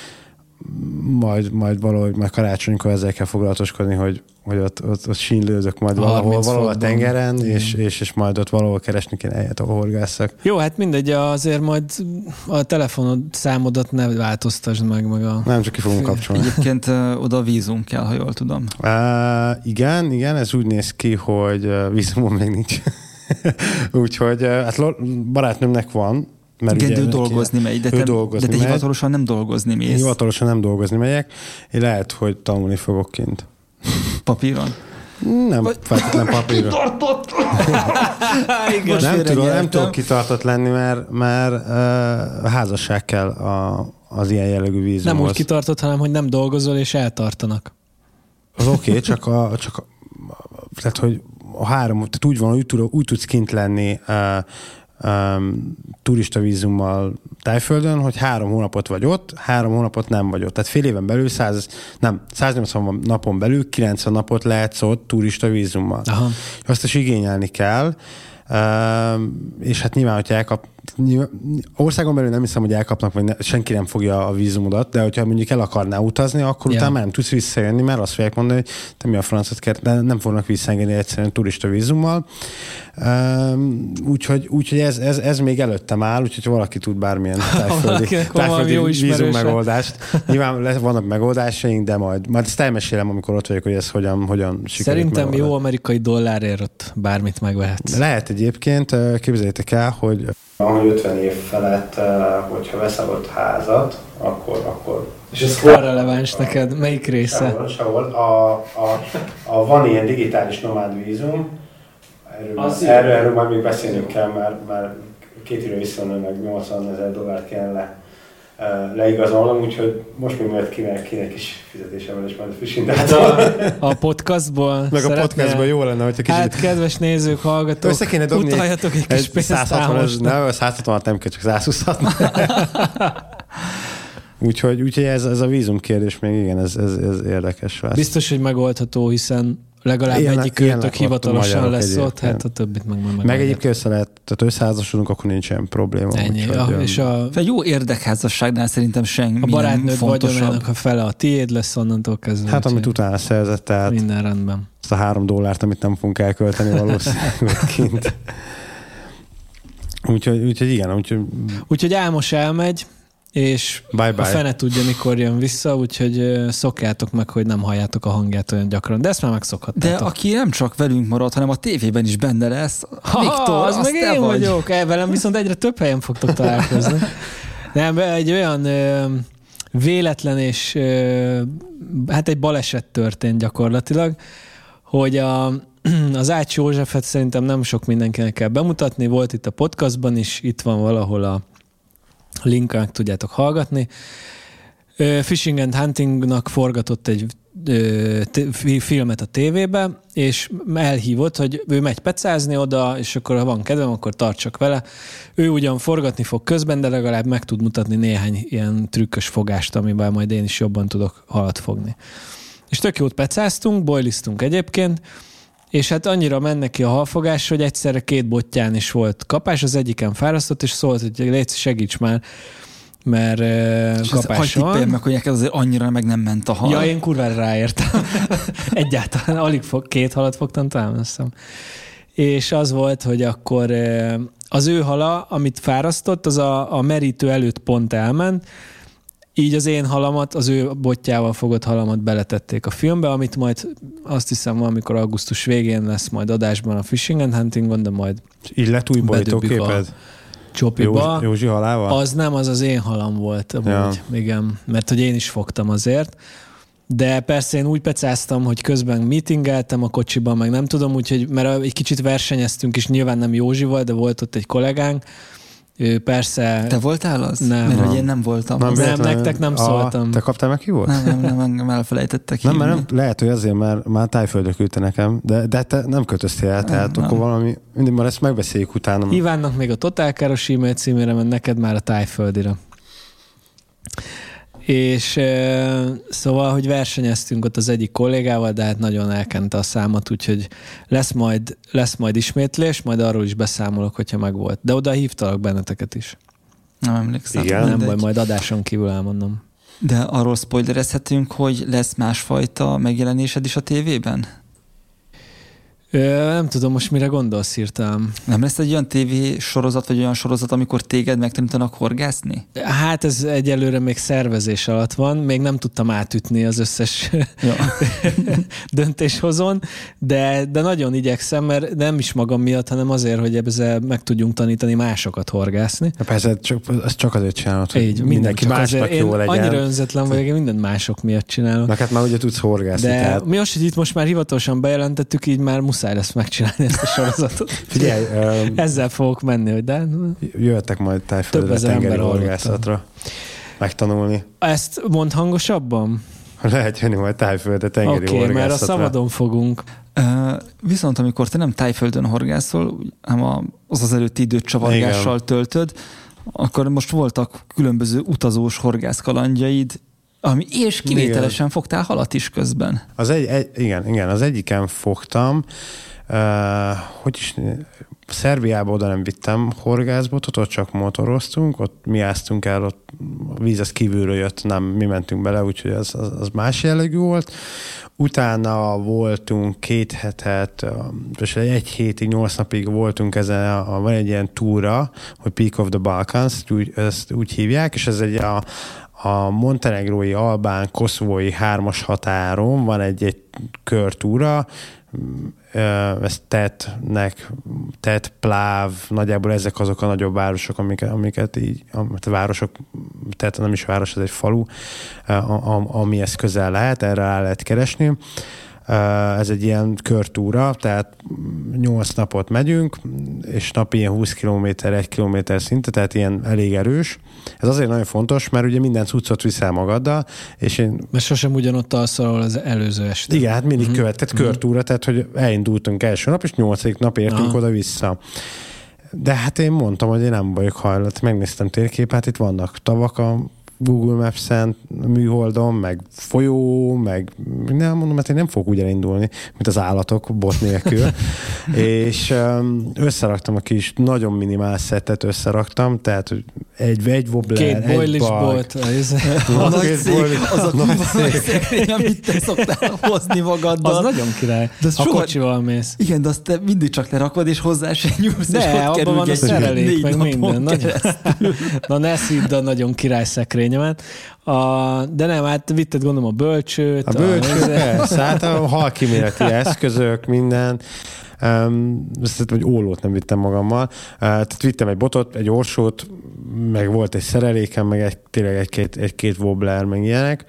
majd valahogy majd karácsonykor ezzel kell foglalatoskodni, hogy ott sínlőzök majd valahol a tengeren, és majd ott valahol keresni kéne helyet, ahol horgászak. Jó, hát mindegy, azért majd a telefonod számodat ne változtasd meg a... Nem, csak ki fogunk kapcsolni. Egyébként oda vízum kell, ha jól tudom. Igen, ez úgy néz ki, hogy vízumon még nincs. Úgyhogy hát barátnőmnek van, mert igen, ő dolgozni megy, de te hivatalosan nem dolgozni mész. Hivatalosan nem dolgozni megyek. Én lehet, hogy tanulni fogok kint. Papíron? Nem, feltétlen papíron. Kitartott! Nem tudok kitartott lenni, mert házasság kell az ilyen jellegű vízumhoz. Nem úgy kitartott, hanem hogy nem dolgozol és eltartanak. Az oké, csak tehát, hogy a három, tehát úgy van, úgy tudsz kint lenni turista vízummal Tájföldön, hogy 3 hónapot vagy ott, 3 hónapot nem vagy ott. Tehát fél éven belül 180 napon belül 90 napot lehetsz ott turista vízummal. Aha. Azt is igényelni kell, és hát nyilván, hogyha országon belül nem hiszem, hogy elkapnak, vagy senki nem fogja a vízumodat, de hogyha mondjuk el akarnál utazni, akkor utána már nem tudsz visszajönni, mert azt fogják mondani, hogy te mi a francot kell, de nem fognak visszaengedni egyszerűen turista vízummal. Úgyhogy ez még előttem áll, úgyhogy valaki tud bármilyen tájföldi vízum megoldást. Nyilván vannak megoldásaink, de majd ezt elmesélem, amikor ott vagyok, hogy ez hogyan sikerült. Szerintem jó amerikai dollárért ott bármit megvehetsz. Lehet egyébként, képzeljétek el, hogy 50 év felett, hogyha veszel ott házat, akkor és ez hol releváns neked? Melyik része? Sehol. Van ilyen digitális nomád vízum, erről majd még beszélnünk kell, mert 2 évre visszamenőleg $80,000 kellene leigazolnom, úgyhogy most még majd kéne kis fizetésevel is majd a phishing dátumot. A podcastból meg a podcastból jó lenne, hogyha kicsit... Hát kedves nézők, hallgatók, utaljatok egy kis pénztámosnak. 160-at nem kell, csak 120-at. Úgyhogy ez a vízum kérdés még igen, ez érdekes lesz. Biztos, hogy megoldható, hiszen legalább egyikőtök hivatalosan lesz ott, hát a többit meg egyébként tehát összeházasodunk, akkor nincs ilyen probléma. Ennyi. És jó érdekházasságnál szerintem semmi a barátnőd vagyonának a fele a tiéd lesz onnantól kezdve. Hát amit utána szerzett, tehát minden rendben. Azt a $3, amit nem fogunk elkölteni valószínűleg kint. Úgyhogy igen. Úgyhogy Álmos elmegy, és bye. A fene tudja, mikor jön vissza, úgyhogy szokjátok meg, hogy nem halljátok a hangját olyan gyakran. De ezt már megszokhattátok. De aki nem csak velünk marad, hanem a tévében is benne lesz, Viktor, az meg én vagyok. Velem viszont egyre több helyen fogtok találkozni. Nem, egy olyan véletlen és hát egy baleset történt gyakorlatilag, hogy az Ács Józsefet szerintem nem sok mindenkinek kell bemutatni. Volt itt a podcastban is, itt van valahol a linket tudjátok hallgatni. Fishing and Huntingnak forgatott egy filmet a tévébe, és elhívott, hogy ő megy pecázni oda, és akkor ha van kedvem, akkor tartsak vele. Ő ugyan forgatni fog közben, de legalább meg tud mutatni néhány ilyen trükkös fogást, amivel majd én is jobban tudok halat fogni. És tök jót pecáztunk, boiliztunk egyébként, és hát annyira ment neki a halfogás, hogy egyszerre 2 bottyán is volt kapás, az egyiken fárasztott, és szólt, hogy légy, segíts már, mert kapás van. Hagyj meg, hogy neked azért annyira meg nem ment a hal. Ja, én kurvára ráértem. Egyáltalán alig 2 halat fogtam talán, azt hiszem. És az volt, hogy akkor az ő hala, amit fárasztott, az a merítő előtt pont elment, így az én halamat, az ő bottyával fogott halamat beletették a filmbe, amit majd azt hiszem valamikor augusztus végén lesz majd adásban a Fishing and Huntingon, de majd így lett új borítóképed? Csopiba. Józsi halával? Az nem, az én halam volt. Ja. Igen, mert hogy én is fogtam azért. De persze én úgy pecáztam, hogy közben meetingeltem a kocsiban, meg nem tudom, úgyhogy, mert egy kicsit versenyeztünk is, nyilván nem Józsival, de volt ott egy kollégánk, Persze. Te voltál az? Nem. Mert én nem voltam. Nem, nektek nem szóltam. Te kaptál meg, ki volt? Nem elfelejtettek hívni. Nem, lehet, hogy azért, mert már tájföldre küldte nekem, de te nem kötöztél el, tehát akkor valami, mindig már ezt megbeszéljük utána. Ivánnak még a Totálkáros e-mail címére, mert neked már a tájföldire. És szóval, hogy versenyeztünk ott az egyik kollégával, de hát nagyon elkente a számot, úgyhogy lesz majd ismétlés, majd arról is beszámolok, hogyha megvolt. De oda hívtalak benneteket is. Nem emlékszem. Igen. Nem baj, majd adáson kívül elmondom. De arról spoilerezhetünk, hogy lesz másfajta megjelenésed is a tévében? Nem tudom, most mire gondolsz hirtelen. Nem lesz egy olyan tévésorozat, vagy olyan sorozat, amikor téged megtanítanak horgászni? Hát ez egyelőre még szervezés alatt van, még nem tudtam átütni az összes döntéshozón, de nagyon igyekszem, mert nem is magam miatt, hanem azért, hogy ezzel meg tudjunk tanítani másokat horgászni. Persze, ezt csak azért csinálod, hogy így, mindenki másnak jó legyen. Annyira önzetlen vagyok, én mindent mások miatt csinálok. Na hát már ugye tudsz horgászni. De tehát... mi most, hogy itt most már hivatalosan bejelentettük, így már muszáj lesz megcsinálni ezt a sorozatot. Figyelj, ezzel fogok menni, hogy de... Jöttek majd Tájföldre tengeri horgászatra megtanulni. Ezt mondd hangosabban? Lehet jönni majd Tájföldre tengeri horgászatra. Oké, mert a szabadon fogunk. Viszont amikor te nem Tájföldön horgászol, hanem az előtti időt csavargással töltöd, akkor most voltak különböző utazós horgászkalandjaid, és kivételesen fogtál halat is közben. Igen, az egyiken fogtam, Szerbiába oda nem vittem horgászbotot, ott csak motoroztunk, ott mi áztunk el, ott a víz az kívülről jött, nem mi mentünk bele, úgyhogy az más jellegű volt. Utána voltunk 2 hetet, és 1 hétig, 8 napig voltunk ezen, van egy ilyen túra, hogy Peak of the Balkans, ezt úgy hívják, és ez a montenegrói, albán, koszovói 3-as határon van egy körtúra, ez Tet, Pláv, nagyjából ezek azok a nagyobb városok, amiket így, városok, tehát nem is város, ez egy falu, amihez közel lehet, erre rá lehet keresni. Ez egy ilyen körtúra, tehát 8 napot megyünk, és napi ilyen 20 km, 1 km szinte, tehát ilyen elég erős. Ez azért nagyon fontos, mert ugye minden cuccot viszel magaddal, és mert sosem ugyanott alszol, ahol az előző este. Igen, hát mindig követett körtúra, tehát hogy elindultunk első nap, és 8. nap értünk oda-vissza. De hát én mondtam, hogy én nem vagyok hajlott. Megnéztem térképet, itt vannak tavak a Google Maps-en, műholdon, meg folyó, meg nem mondom, mert én nem fogok úgy elindulni, mint az állatok, bot nélkül. És összeraktam a kis, nagyon minimál szettet összeraktam, tehát egy wobbler, 2 boilish bolt. A nagy szék, az a nagy szék, amit te szoktál hozni magaddal. Az nagyon király, ha kocsival mész. Igen, de azt te mindig csak lerakod, és hozzá se nyúlsz, de és ott abban van a szerelék, meg minden. Na ne szídd a nagyon király szekrényemet. De nem, hát vitted gondolom a bölcsőt. A bölcsőt, persze, hát a halkíméleti eszközök, minden. Vagy ólót nem vittem magammal. Tehát vittem egy botot, egy orsót, meg volt egy szerelékem, meg tényleg egy-két wobbler, meg ilyenek.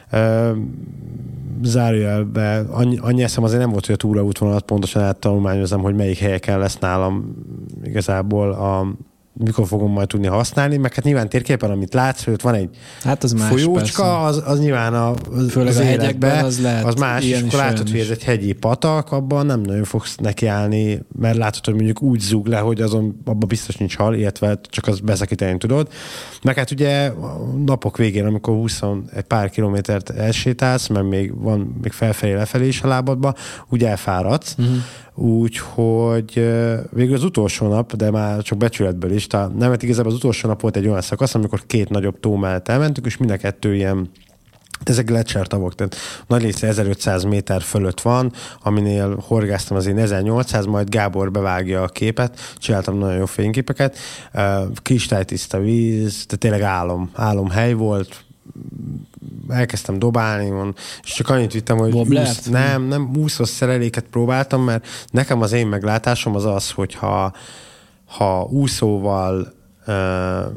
Zárójelben annyi eszem azért nem volt, hogy a túraútvonalat pontosan áttanulmányozom, hogy melyik helyeken lesz nálam igazából mikor fogom majd tudni használni, meg hát nyilván térképen, amit látsz, hogy van egy folyócska, az nyilván főleg az a hegyekben az lehet. Az más, és akkor látod, hogy ez egy hegyi patak, abban nem nagyon fogsz nekiállni, mert látod, hogy mondjuk úgy zúg le, hogy abban biztos nincs hal, illetve csak az beszakítani tudod. Meg hát ugye napok végén, amikor 20 egy pár kilométert elsétálsz, mert még van felfelé lefelé is a lábadba, úgy elfáradsz. Úgyhogy végül az utolsó nap, de már csak becsületből is, nem, igazából az utolsó nap volt egy olyan szakasz, amikor 2 nagyobb tó mellett elmentünk, és mind a 2 ilyen, ezek gletschertavok, tehát nagy része 1500 méter fölött van, aminél horgáztam az én 1800, majd Gábor bevágja a képet, csináltam nagyon jó fényképeket, kristálytiszta víz, tehát tényleg álomhely volt, elkezdtem dobálni, és csak annyit vittem, hogy nem úszós szereléket próbáltam, mert nekem az én meglátásom az, hogy ha úszóval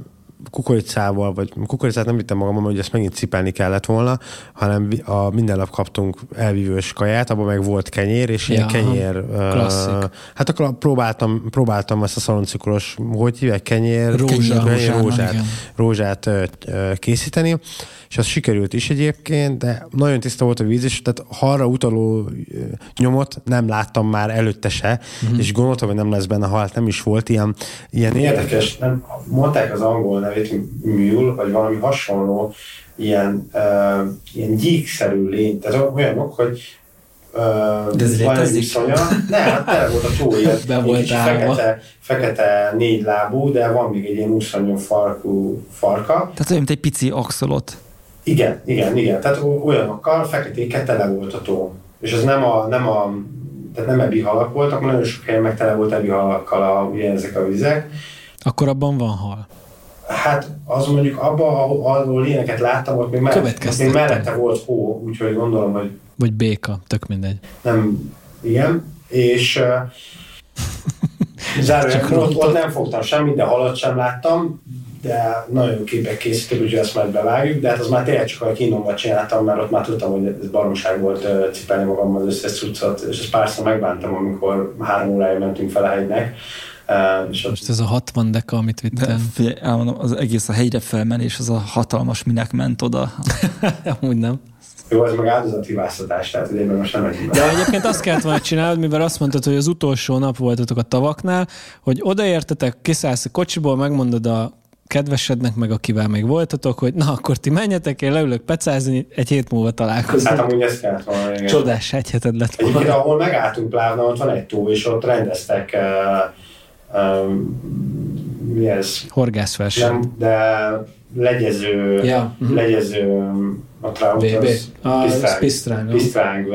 kukoricával, vagy kukoricát nem vittem magammal, hogy ezt megint cipelni kellett volna, hanem minden nap kaptunk elvívős kaját, abban meg volt kenyér, és ilyen kenyér... Hát akkor próbáltam ezt a szaloncikros, hogy hívják, kenyér... Rózsát készíteni, és az sikerült is egyébként, de nagyon tiszta volt a víz, és tehát halra utaló nyomot nem láttam már előtte se, és gondoltam, hogy nem lesz benne hal, nem is volt ilyen érdekes, nem, mondták az angol nevét, mule, vagy valami hasonló, ilyen gyíkszerű lény, tehát olyanok, hogy de ez létezik? Hát tele volt a tó ilyen fekete 4 lábú, de van még egy ilyen úszonyú farka. Tehát olyan, mint egy pici axolot. Igen. Tehát olyanokkal feketékkel tele volt a tó. És ez tehát nem ebihalak voltak, nagyon sok helyen meg tele volt ebihalakkal ugye ezek a vizek. Akkor abban van hal? Hát az mondjuk abban, ahol lényeket láttam, ott még mellette volt hó, úgyhogy gondolom, hogy... Vagy béka, tök mindegy. Nem, igen. És zárójelben ott nem fogtam semmit, de halat sem láttam, de nagyon jó képek készítek, úgyhogy ezt majd bevágjuk, de hát az már tényleg csak a kínomban csináltam, mert ott már tudtam, hogy ez baromság volt cipelni magammal az összes cuccot, és ezt párszor megbántam, amikor 3 órája mentünk fel a hegynek. Most ez a 60 deka, amit vittem. Elmondom, az egész a hegyre felmenés, az a hatalmas minek ment oda. Amúgy nem. Jó, ez meg áldozathibáztatás, tehát idében most nem megyünk. De egyébként azt kellett volna csinálni, mivel azt mondtad, hogy az utolsó nap voltatok a tavaknál, hogy odaértetek, kiszállsz a kocsiból, megmondod a kedvesednek, meg akivel még voltatok, hogy na, akkor ti menjetek, én leülök pecázni, egy hét múlva találkozunk. Hát amúgy ezt kellett volna. Igen. Csodás, egy heted lett volna. Egyébként, ahol megálltunk Plávnál, ott van egy tó, és ott rendeztek mi ez? Horgászverseny. Nem, de legyező a Trout, Pisztráng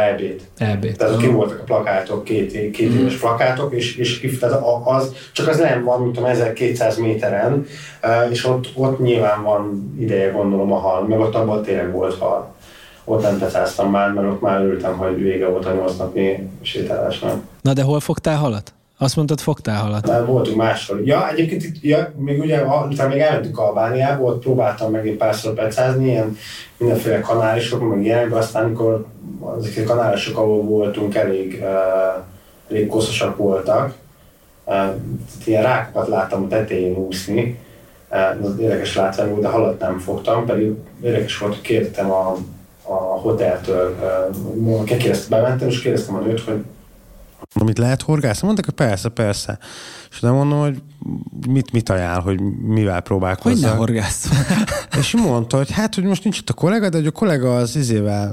EB-t. Tehát kim voltak a plakátok, két éves plakátok, és tehát csak az nem van, mint 1200 méteren, és ott nyilván van ideje, gondolom, a hal, meg ott abban tényleg volt hal. Ott nem pecáztam már, mert ott már örültem, hogy vége volt a 8 napi sétálásnak. Na de hol fogtál halat? Azt mondtad, fogtál halat? Már voltunk máshol. Ja, egyébként még ugye, utána még elmentünk Albániába, ott próbáltam meg egy párszor pecázni, ilyen mindenféle kanálisok, meg ilyenekbe, aztán amikor ezek a kanálisok, ahol voltunk, elég koszosak voltak. Ilyen rákokat láttam a tetején úszni, az érdekes látvány volt, de halat nem fogtam, pedig érdekes volt, hogy kérdeztem a hoteltől, bementem, és kérdeztem a nőt, hogy amit lehet horgászni? Mondták, hogy persze. És nem mondom, hogy mit ajánl, hogy mivel próbálkozzak. Hogy ne horgászol? És mondta, hogy hát, hogy most nincs itt a kollega, de hogy a kollega az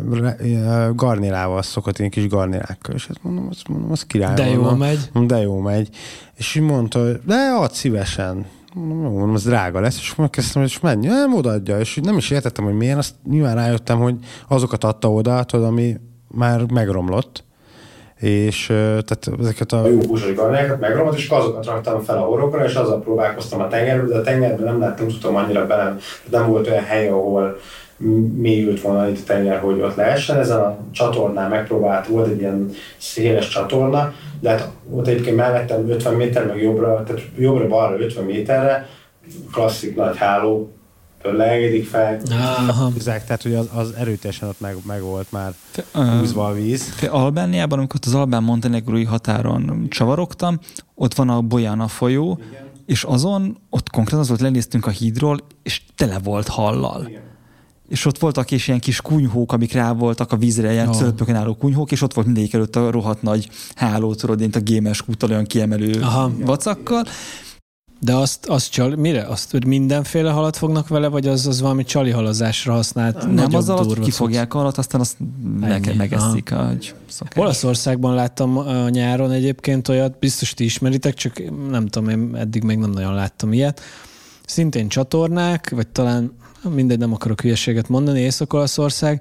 garnélával szokott, ilyen kis garnélákkal. És hát mondom, az király. De jó megy. És így mondta, hogy de ad szívesen. Mondom, az drága lesz, és megkezdtem, hogy mennyi? Nem odaadja. És nem is értettem, hogy miért. Azt nyilván rájöttem, hogy azokat adta oda, tudod, ami már megromlott. És tehát ezeket a jó húsos garnélákat megromlott, és azokat raktam fel a horrokra, és azzal próbálkoztam a tengerbe, de a tengerben nem láttam, tudtam annyira bele, nem volt olyan hely, ahol mélyült volna itt a tenger, hogy ott lehessen. Ezen a csatornán megpróbált, volt egy ilyen széles csatorna, de hát ott egyébként mellettem 50 méter, meg jobbra-balra 50 méterre, klasszik nagy háló, leengedik fel. Tehát, hogy az erőteljesen ott meg volt már húzva a víz. Albániában, amikor az albán-montenegrói határon csavarogtam, ott van a Bojana folyó, igen. És azon, ott konkrétan az volt, lenéztünk a hídról, és tele volt hallal. Igen. És ott voltak és ilyen kis kunyhók, amik rá voltak a vízre, ilyen cölöpöken álló kunyhók, és ott volt mindegyik előtt a rohadt nagy háló, tudod, mint a gémes kúttal olyan kiemelő vacakkal. De mire? Azt, hogy mindenféle halat fognak vele, vagy az valami csali halazásra használt? Nem, az alatt kifogják a halat, aztán azt megeszik. Olaszországban láttam a nyáron egyébként olyat, biztos ti ismeritek, csak nem tudom, én eddig még nem nagyon láttam ilyet. Szintén csatornák, vagy talán mindegy, nem akarok hülyeséget mondani, Észak-Olaszország.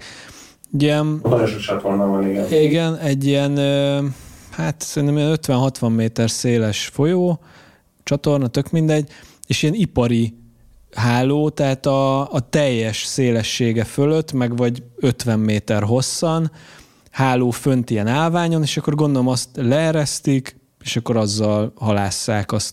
Nagyon sok csatorna van, igen. Igen, egy ilyen, hát szerintem 50-60 méter széles folyó, csatorna, tök mindegy, és ilyen ipari háló, tehát a teljes szélessége fölött, meg vagy 50 méter hosszan, háló fönt ilyen állványon, és akkor gondolom azt leeresztik, és akkor azzal halásszák azt a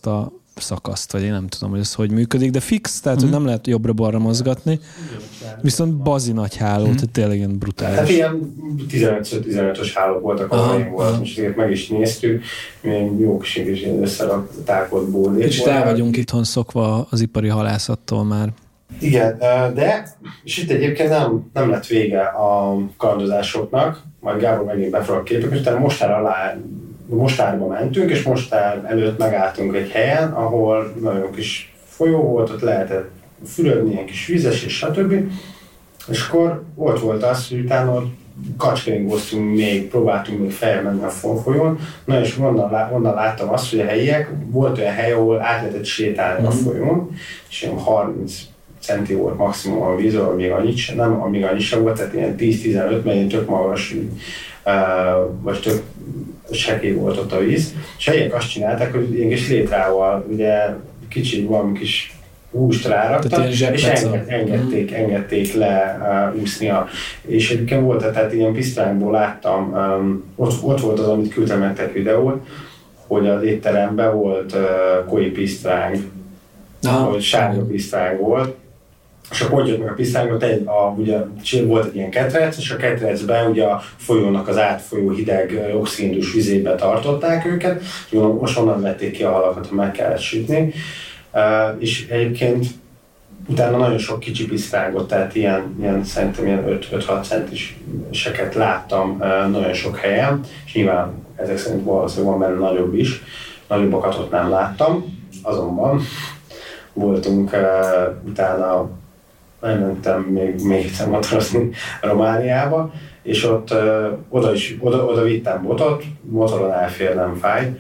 szakaszt, vagy én nem tudom, hogy ez hogy működik, de fix, tehát hogy nem lehet jobbra-balra mozgatni, viszont bazi nagy háló, tehát tényleg ilyen brutális. Hát ilyen 15-15-ös hálók voltak, ahol én volt, most ezért meg is néztük, milyen jó kis összeraktákolt bódét. Kicsit el vagyunk itthon szokva az ipari halászattól már. Igen, de és itt egyébként nem lett vége a kalandozásoknak, majd Gábor megint beforog képek, és utána Mostárba mentünk, és Mostár előtt megálltunk egy helyen, ahol nagyon kis folyó volt, ott lehetett fürödni, ilyen kis vízes, és stb. És akkor volt az, hogy utána kacskeringoztunk még, próbáltunk még felmenni a folyón, na és onnan láttam azt, hogy a helyiek, volt olyan hely, ahol át lehetett sétálni a folyón, és ilyen 30 centi volt maximum a víz, amíg annyit sem volt, tehát ilyen 10-15, mert tök magas, vagy tök sekély volt ott a víz. És helyiek azt csinálták, hogy ilyen kis létrával, ugye kicsi valami kis húst ráraktak, és engedték le úsznia. És egyébként volt, tehát ilyen pisztránkból láttam, ott volt az, amit küldtem nektek videót, hogy az étteremben volt koi pisztránk, hogy sárga pisztránk volt, és a pontyot meg a pisztrángot ugye volt egy ilyen ketrec, és a ketrecben ugye a folyónak az átfolyó hideg oxigéndús vizébe tartották őket, és most onnan vették ki a halakat, ha meg kellett sütni. És egyébként utána nagyon sok kicsi pisztrángot, tehát ilyen szerintem ilyen 5-6 centiseket láttam nagyon sok helyen, és nyilván ezek szerint valószínűleg van benne nagyobb is, nagyobbakat ott nem láttam, azonban voltunk utána, elmentem még egyszer motorozni Romániába, és ott oda vittem botot, motoron elfér, nem fáj,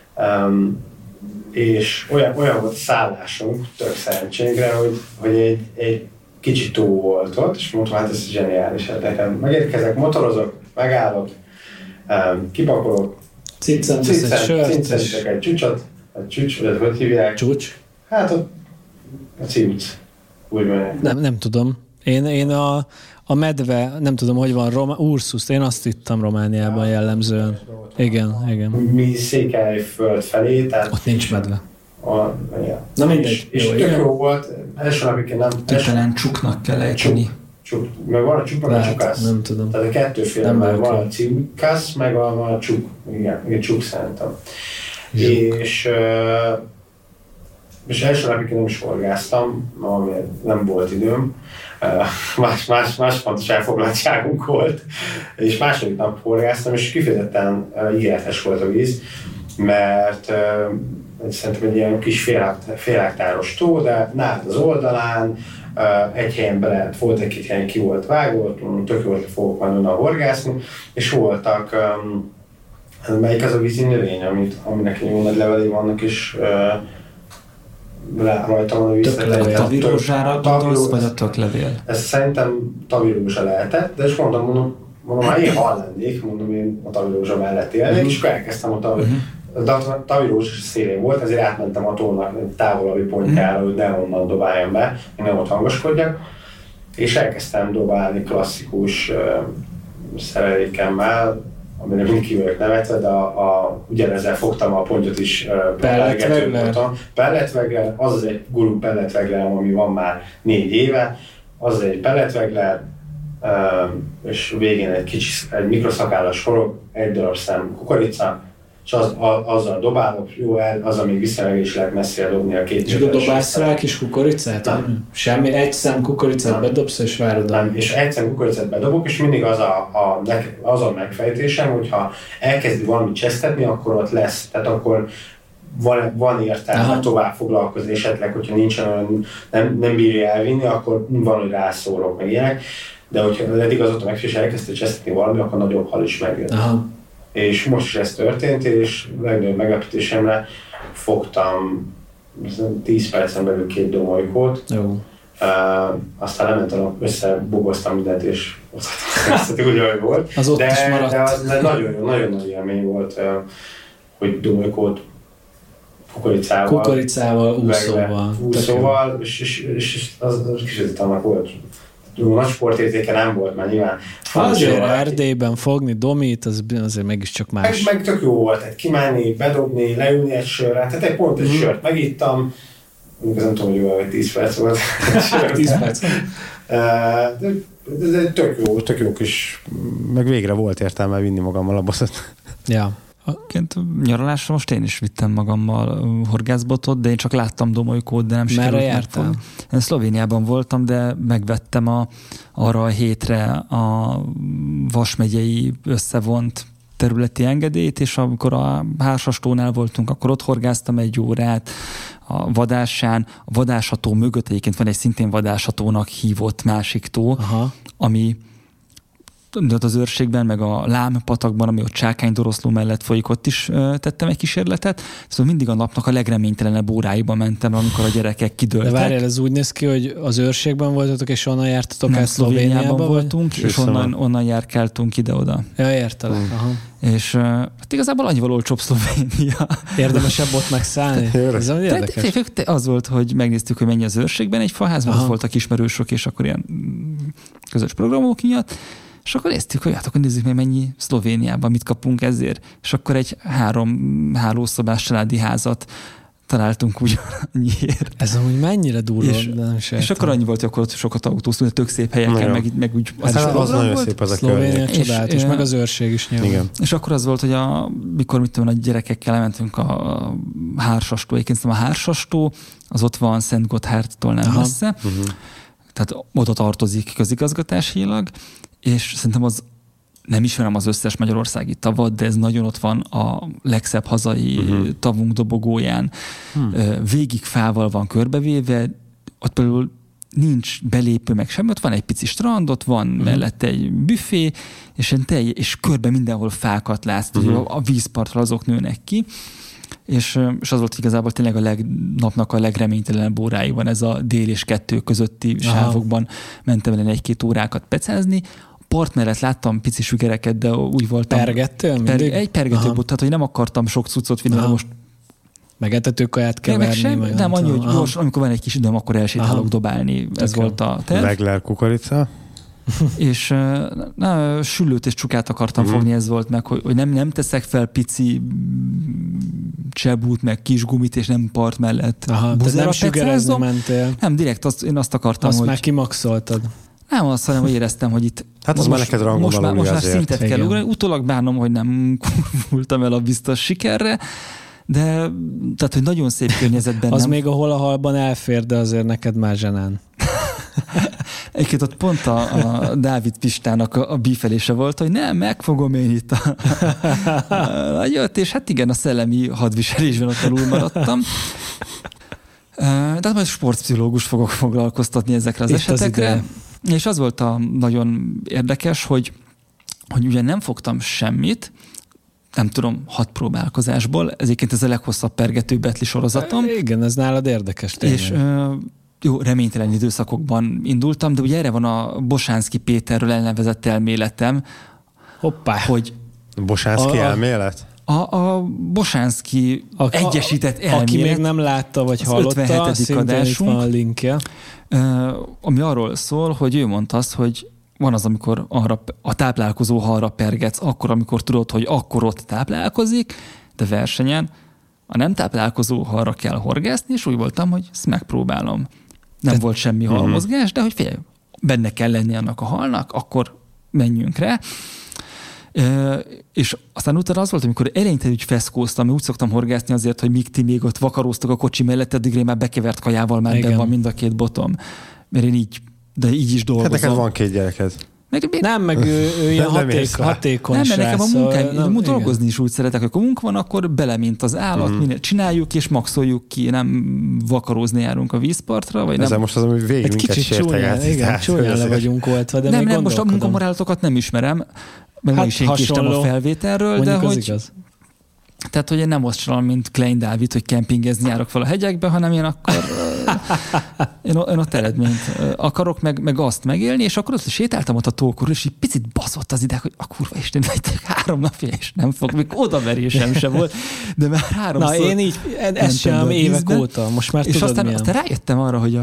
és olyan volt szállásunk, tök szerencsénkre, hogy egy kicsi tó volt ott, és mondtam, hát ez zseniális, hát nekem megérkezek, motorozok, megállok, kipakolok, cincentek egy csúcsot, vagy hogy hívják? Csúcs? Hát a ciuc. Nem tudom. Én a medve, nem tudom, hogy van, Ursus, én azt ittam Romániában jellemzően. Igen. Mi Székelyföld felé, tehát... Ott nincs medve. Na mindegy. És tök jó volt, első napig nem... Talán csuknak kell ejteni. Meg van a csuk, meg a csukász. Nem tudom. Tehát a kettőféle, van a ciukász, meg a csuk. Igen, csuk szerintem. És első napig nem is horgáztam, mert nem volt időm, más fontos elfoglaltságunk volt, és második nap horgáztam, és kifejezetten ígéretes volt a víz, mert szerintem egy ilyen kis félhektáros tó, de nálad az oldalán, egy helyen volt egy-két helyen ki volt vágott, tök jól fogok majd onnan horgászni, és voltak, melyik az a vízi növény, aminek jó nagy levelé vannak, és rajta van a vízlevél. Tavirózsára gondolsz, vagy a töklevél? Ez szerintem tavirózsa lehetett, de és mondom, ha én hal lennék, én a tavirózsa mellett élnék, és akkor elkezdtem a tavirózsa szélén volt, ezért átmentem a tónak egy távolabbi pontjára, hogy ne onnan dobáljam be, hogy nem ott hangoskodjak, és elkezdtem dobálni klasszikus szerelékemmel, amire mind ki vagyok nevetve, de ugyanezzel fogtam a pontyot is pelletvegler, az egy gurú pelletvegler, ami van már 4 éve, az egy pelletvegler, és végén egy mikroszakállas forog, egy darab szem kukorica, és azzal dobálok, jó, azzal még viszonylag is lehet messzire dobni a 2 És akkor dobálsz rá a kis kukoricát? Nem. Semmi, egy szem kukoricát bedobsz és várod. Nem, és egy szem kukoricát bedobok, és mindig az a megfejtésem, hogyha elkezdi valamit csesztetni, akkor ott lesz, tehát akkor van értelme tovább foglalkozni, és esetleg, hogyha nincsen olyan, nem bírja elvinni, akkor van, hogy rászórok meg ilyenek, de hogyha eddig az ott a megfejtés elkezdte csesztetni valami, akkor nagyobb hal is megjön. Aha. És most is ez történt, és legnagyobb meglepítésemre fogtam 10 percen belül 2 domolykót. Jó. Aztán lementem, összebogoztam mindent, és azt úgy, hogy volt. Az ott is maradt. De az nagyon nagy élmény volt, hogy domolykót kukoricával, úszóval, és az kicsit annak volt jó, nagy sportértéke nem volt, mert nyilván... Azért Erdélyben fogni domit, az azért mégiscsak más. Meg tök jó volt, egy kimenni, bedobni, leülni egy sörre, tehát egy pont egy sört megittam, nem tudom, hogy jó, hogy 10 perc volt. 10 perc. De tök jó kis, meg végre volt értelme vinni magammal a boszot. Ja. Nyaralásra most én is vittem magammal horgászbotot, de én csak láttam Domolykót, de nem sikerült. Merre jártál? Én Szlovéniában voltam, de megvettem arra a hétre a Vas megyei összevont területi engedélyt, és amikor a Hársastónál voltunk, akkor ott horgáztam egy órát a vadássán. A vadásható mögött egyébként van egy szintén vadáshatónak hívott másik tó, ami az Őrségben, meg a Lám-patakban, ami ott Csákány-Doroszló mellett folyik, ott is tettem egy kísérletet. Szóval mindig a napnak a legreménytelenebb óráiba mentem, amikor a gyerekek kidőltek. De várjál, ez úgy néz ki, hogy az Őrségben voltatok, és onnan jártatok el Szlovéniában voltunk, és onnan járkáltunk ide-oda. Ja, értelek. És hát igazából annyival olcsóbb Szlovénia. Érdemesebb ott megszállni? Ez érdekes. Az volt, hogy megnéztük, hogy mennyi az Őrségben egy faházban, ott voltak ismerősök, és akkor ilyen közös programok miatt. És akkor néztük, hogy akkor nézzük meg mennyi Szlovéniában, mit kapunk ezért. És akkor egy 3 hálószobás családi házat találtunk ugyannyiért. Ez amúgy mennyire durva. És akkor annyi volt, hogy akkor ott sokat autóztunk, tök szép helyeken, meg úgy. Az nagyon szép az a Szlovénia csodát, és meg az Őrség is nyilván. Igen. És akkor az volt, hogy mikor mit tudom, a gyerekekkel elmentünk a Hársastó, egyébként a Hársastó, az ott van Szent Gotthárdtól nem messze. Tehát oda tartozik közigazgatásilag, és szerintem az, nem ismerem az összes magyarországi tavat, de ez nagyon ott van a legszebb hazai tavunk dobogóján. Végig fával van körbevéve, ott például nincs belépő meg semmi, ott van egy pici strand, ott van mellette egy büfé, és körbe mindenhol fákat látsz, a vízpartra azok nőnek ki, és az volt igazából tényleg a napnak a legreménytelenebb óráiban, ez a dél és 2 közötti sávokban mentem el 1-2 órákat pecázni. Part mellett láttam pici sügereket, de úgy voltam. Pergettél? Egy pergetőbot, tehát hogy nem akartam sok cuccot vinni, mert most megetetőkaját keverni. Nem annyi, hogy most, amikor van egy kis időm, akkor elsétálok dobálni. Ez volt a terv. Legler kukorica. És süllőt és csukát akartam fogni, ez volt meg, hogy nem teszek fel pici csebút, meg kis gumit, és nem part mellett. Tehát nem sügerezni mentél. Nem, direkt én azt akartam, azt már kimaxoltad. Nem azt, hanem hogy éreztem, hogy itt hát az most már szintet kell ugrani. Utólag bánom, hogy nem kurvultam el a biztos sikerre, de tehát, hogy nagyon szép környezetben. Az nem. Még a hol a halban elfér, de azért neked már zsenán. Egyébként ott pont a Dávid Pistának a bífelése volt, hogy nem, megfogom én itt a jött, és hát igen, a szellemi hadviselésben ott alul maradtam. De majd sportpszichológus fogok foglalkoztatni ezekre az itt esetekre. És az volt nagyon érdekes, hogy ugye nem fogtam semmit, nem tudom, 6 próbálkozásból. Egyébként ez a leghosszabb pergető betli sorozatom. Igen, ez nálad érdekes tényleg. És jó, reménytelen időszakokban indultam, de ugye erre van a Bosánszky Péterről elnevezett elméletem. Hoppá! Hogy Bosánszky elmélet? A Bosánszky egyesített elmélet. Aki még nem látta, vagy hallotta, szintén itt van a linkje. Ami arról szól, hogy ő mondta azt, hogy van az, amikor a táplálkozó halra pergetsz, akkor, amikor tudod, hogy akkor ott táplálkozik, de versenyen a nem táplálkozó halra kell horgászni, és úgy voltam, hogy ezt megpróbálom. Nem volt semmi halmozgás, de hogy figyelj, benne kell lenni annak a halnak, akkor menjünk rá. És aztán utána az volt, amikor eleinte úgy feszkóztam, úgy szoktam horgászni azért, hogy míg ti még ott vakaróztok a kocsi mellett, addigra én már bekevert kajával már benn van mind a 2 botom. Mert én így is dolgozom. Hát neked van 2 gyereked. Meg ő ilyen hatékony nem, mert nekem a munkám, dolgozni is úgy szeretek, hogy a munka van, akkor bele, mint az állat, minél csináljuk és maxoljuk ki, nem vakarózni járunk a vízpartra. Vagy ezzel nem... most az, hogy végig minket sérteget. Igen, csúnyán le vagyunk oltva, de nem, most a munkamorálatokat nem ismerem, meg ma is én késtem a felvételről, de hogy... Igaz. Tehát, hogy én nem azt csinálom, mint Klein Dávid, hogy kempingezni járok fel a hegyekbe, hanem én akkor én ott eredményt akarok, meg azt megélni, és akkor ott sétáltam ott a tókorról, és egy picit baszott az ideg, hogy a kurva Isten, 3 napja, és nem fog, még odaverésem sem volt, de már 3-szor. Na, én így, ezt sem évek óta, most már és tudod aztán rájöttem arra, hogy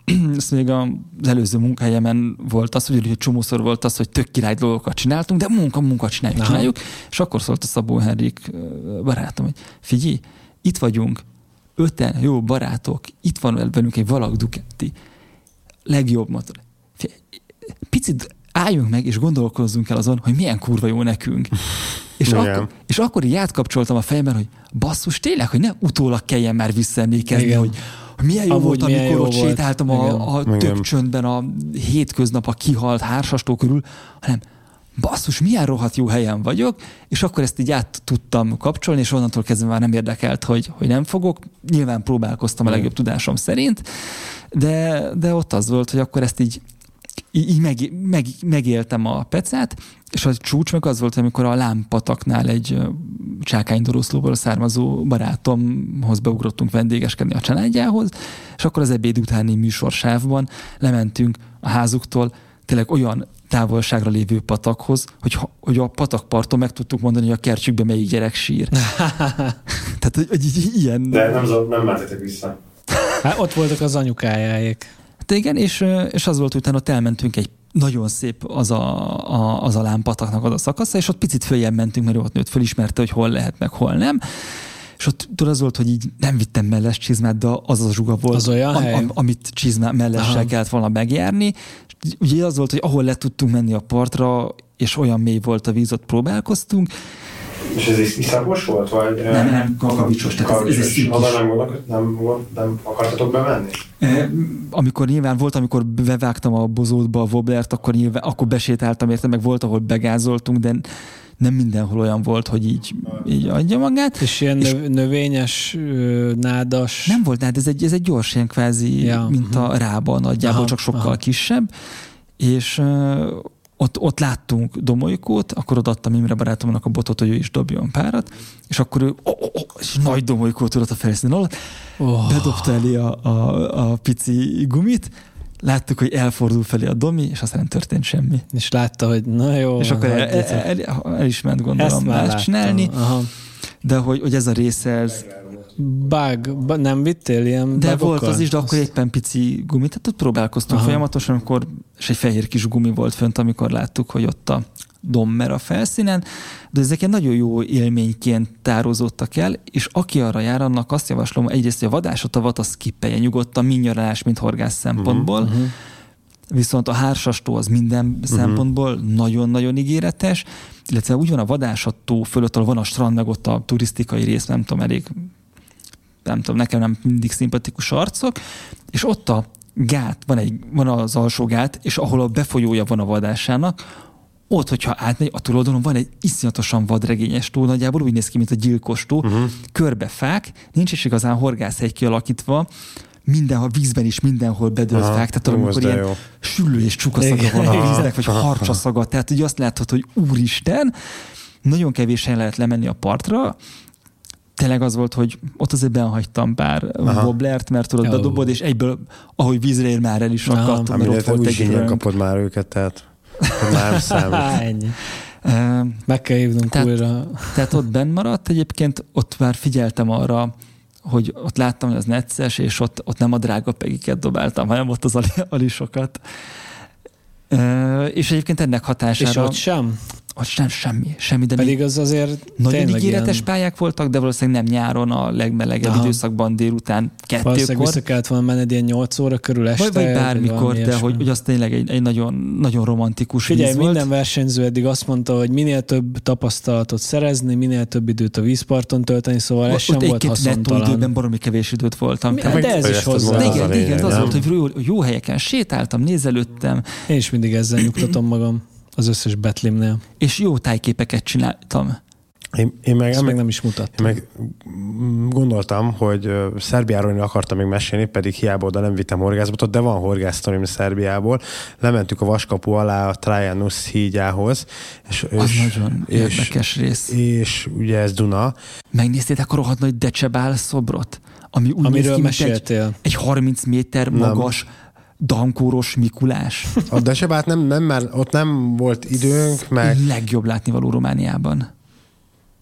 ezt még az előző munkahelyemen volt az, hogy csomószor volt az, hogy tök király dolgokat csináltunk, de munka csináljuk. És akkor szólt a Szabó Henrik barátom, hogy figyelj, itt vagyunk, 5 jó barátok, itt van velünk egy Valak Ducati, legjobb motor. Picit álljunk meg, és gondolkozzunk el azon, hogy milyen kurva jó nekünk. És akkor így átkapcsoltam a fejemben, hogy basszus, tényleg, hogy ne utólag kelljen már visszaemlékezni, hogy milyen jó volt, amikor ott sétáltam a tök csöndben a hétköznap a kihalt hársastó körül, hanem basszus, milyen rohadt jó helyen vagyok, és akkor ezt így át tudtam kapcsolni, és onnantól kezdve már nem érdekelt, hogy nem fogok. Nyilván próbálkoztam a legjobb tudásom szerint, de ott az volt, hogy akkor ezt így megéltem a pecát, és a csúcs meg az volt, amikor a Lámpataknál egy Csákánydoroszlóból származó barátomhoz beugrottunk vendégeskedni a családjához, és akkor az ebéd utáni műsorsávban lementünk a házuktól tényleg olyan távolságra lévő patakhoz, hogy a patakparton meg tudtuk mondani, hogy a kertjükben melyik gyerek sír. Tehát, hogy ilyen... De nem mentetek vissza. Hát ott voltak az anyukájáék. Hát igen, és az volt, utána ott elmentünk egy nagyon szép az a Lámpataknak az a szakasza, és ott picit följebb mentünk, mert ott nőtt fölismerte, hogy hol lehet, meg hol nem. És ott tudod, az volt, hogy így nem vittem melles csizmát, de az a zsuga volt, az amit csizmát mellessel kellett volna megjárni. Ugye az volt, hogy ahol le tudtunk menni a partra, és olyan mély volt a víz, ott próbálkoztunk. És ez iszapos volt? Vagy nem, kakavicsos. Nem akartatok bemenni? Amikor nyilván volt, amikor bevágtam a bozótba a wobblert, akkor besétáltam érte, meg volt, ahol begázoltunk, de nem mindenhol olyan volt, hogy így adja magát. És ilyen növényes, nádas... Nem volt nád, ez egy gyors ilyen kvázi, mint a rába nagyjából, csak sokkal kisebb. És ott láttunk domolykót, akkor odaadtam Imre barátomnak a botot, hogy ő is dobjon párat, és akkor ő és nagy domolykót tudott a felszín alatt, bedobta elé a pici gumit, láttuk, hogy elfordul felé a domi, és aztán nem történt semmi. És látta, hogy na jó. És akkor el is ment gondolom más csinálni. Aha. De hogy ez a része, ez... Nem vittél ilyen de volt az is, de akkor éppen pici gumit, tehát ott próbálkoztunk folyamatosan, és egy fehér kis gumi volt fönt, amikor láttuk, hogy ott a dommer a felszínen, de ezek ilyen nagyon jó élményként tározódtak el, és aki arra jár, annak azt javaslom, egyrészt, hogy a vadásotavat az skippelje nyugodtan, mind nyaralás, mind horgász szempontból, viszont a hársastó az minden szempontból nagyon-nagyon ígéretes, illetve úgy van a vadásattó fölött, ahol van a strand, meg ott a turisztikai rész, nem tudom, nekem nem mindig szimpatikus arcok, és ott a gát, van az alsó gát, és ahol a befolyója van a vadásának, ott, hogyha átmegy, a túloldalon van egy iszonyatosan vadregényes tó, nagyjából úgy néz ki, mint a gyilkos tó, körbe fák, nincs is igazán horgászhegy kialakítva, mindenhol vízben is mindenhol bedölt fák, tehát amikor ilyen süllő és csukaszaga van a víznek, vagy harcsaszaga, tehát ugye azt látod, hogy úristen, nagyon kevés helyen lehet lemenni a partra. Tényleg az volt, hogy ott azért benhagytam pár wobblert, mert tudod, bedobod, és egyből, ahogy vízre ér, már el is akadtam, mert ott volt egy zsínyen kapod már őket, tehát már számít. Meg kell hívnunk újra. Tehát ott benn maradt, egyébként ott már figyeltem arra, hogy ott láttam, hogy az necces, és ott nem a drága pegiket dobáltam, hanem ott az alisokat. És egyébként ennek hatására... És ott sem? Ott sem semmi. De pedig az azért nagyon ígéretes ilyen... pályák voltak, de valószínűleg nem nyáron, a legmelegebb időszakban délután 2-kor. Valószínűleg vissza kellett volna menned ilyen 8 óra körül este. Vagy bármikor, de hogy az tényleg egy nagyon, nagyon romantikus víz volt. Minden versenyző eddig azt mondta, hogy minél több tapasztalatot szerezni, minél több időt a vízparton tölteni, szóval ez sem volt haszontalan. Nettó időben baromi kevés időt voltam. De ez is hozzá. Igen, az volt, hogy jó helyeken sétáltam, nézelődtem. Én is mindig ezzel nyugtatom magam. Az összes Betlimnél. És jó tájképeket csináltam. Én meg nem is mutattam. Én meg gondoltam, hogy Szerbiáról én akartam még mesélni, pedig hiába oda nem vittem horgászbotot, de van horgásztorim Szerbiából. Lementük a Vaskapu alá a Trajanus hídjához. Az nagyon érdekes rész. És ugye ez Duna. Megnéztétek a rohadt nagy Decsebál szobrot? Amiről meséltél. Egy 30 méter magas Dankóros Mikulás. A Decsebát nem, mert ott nem volt időnk, meg... Legjobb látnivaló Romániában. De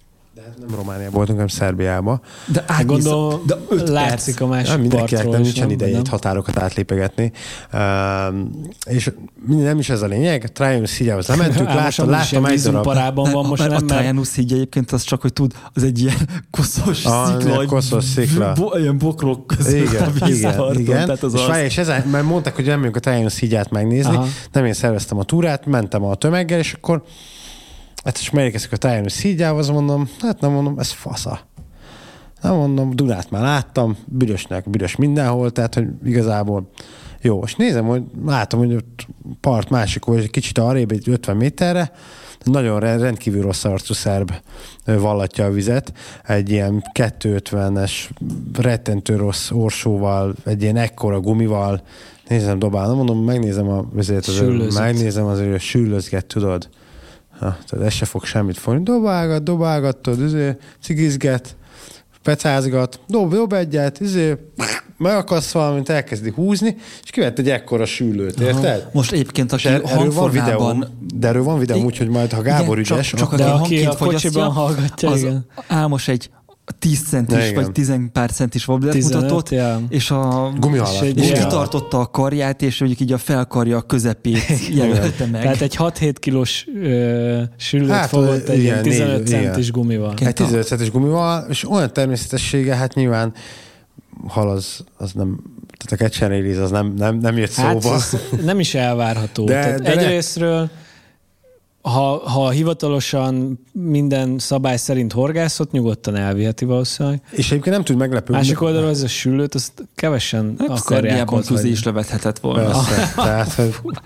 Nem Romániában voltunk, hanem Szerbiában. De gondolom, látszik a másik mindenkinek nem nincsen idejét határokat átlépegetni. És nem is ez a lényeg. Trajanus hídjához lementünk, láttam egy darab. Van most a Trajanus hídja egyébként az csak, hogy tud, az egy ilyen koszos szikla. Koszos szikla. Ilyen bokrok között igen, a vízparton. Igen. És mert mondták, hogy nem megyünk a Trajanus hídját megnézni. Nem én szerveztem a túrát, mentem a tömeggel, és akkor hát is megérkezik a Trajanus hídjához, mondom, ez fasza. Nem mondom, Dunát már láttam, büdös mindenhol, tehát, hogy igazából jó. És nézem, hogy látom, hogy ott part másik, vagy egy kicsit arrébb, egy 50 méterre, nagyon rendkívül rossz arcú szerb vallatja a vizet, egy ilyen 250-es rettentő rossz orsóval, egy ilyen ekkora gumival, nézem, dobálom, mondom, megnézem azért, hogy sűlözget, tudod. Tehát ez se fog semmit fogni. Dobálgat, tudod, cigizget, pecázgat, dob egyet, megakassz valamint, elkezdi húzni, és kivett egy ekkora sűlőt, érted? Most egyébként, aki hangformában... De erről van videóm, úgyhogy majd, ha Gábor igen, ügyes... Csak aki a kocsiban hallgatja, az igen. Álmos egy 10 centis, vagy 10 pár centis wobblet mutatott, és kitartotta a karját, és mondjuk így a felkarja közepét jelölte meg. Tehát egy 6-7 kilós sűlőt fogott egy ilyen 15 centis gumival. Egy 15 centis gumival, és olyan természetessége, hát nyilván hal az nem, tehát a catch and release az nem jött szóba. Nem is elvárható. De egyrésztről ha hivatalosan minden szabály szerint horgászott, nyugodtan elviheti valószínűleg. És egyébként nem tud meglepődni. Másik oldalról ez a sűlőt, azt kevesen akarják ott. Szerbiában is levethetett volna. Tehát,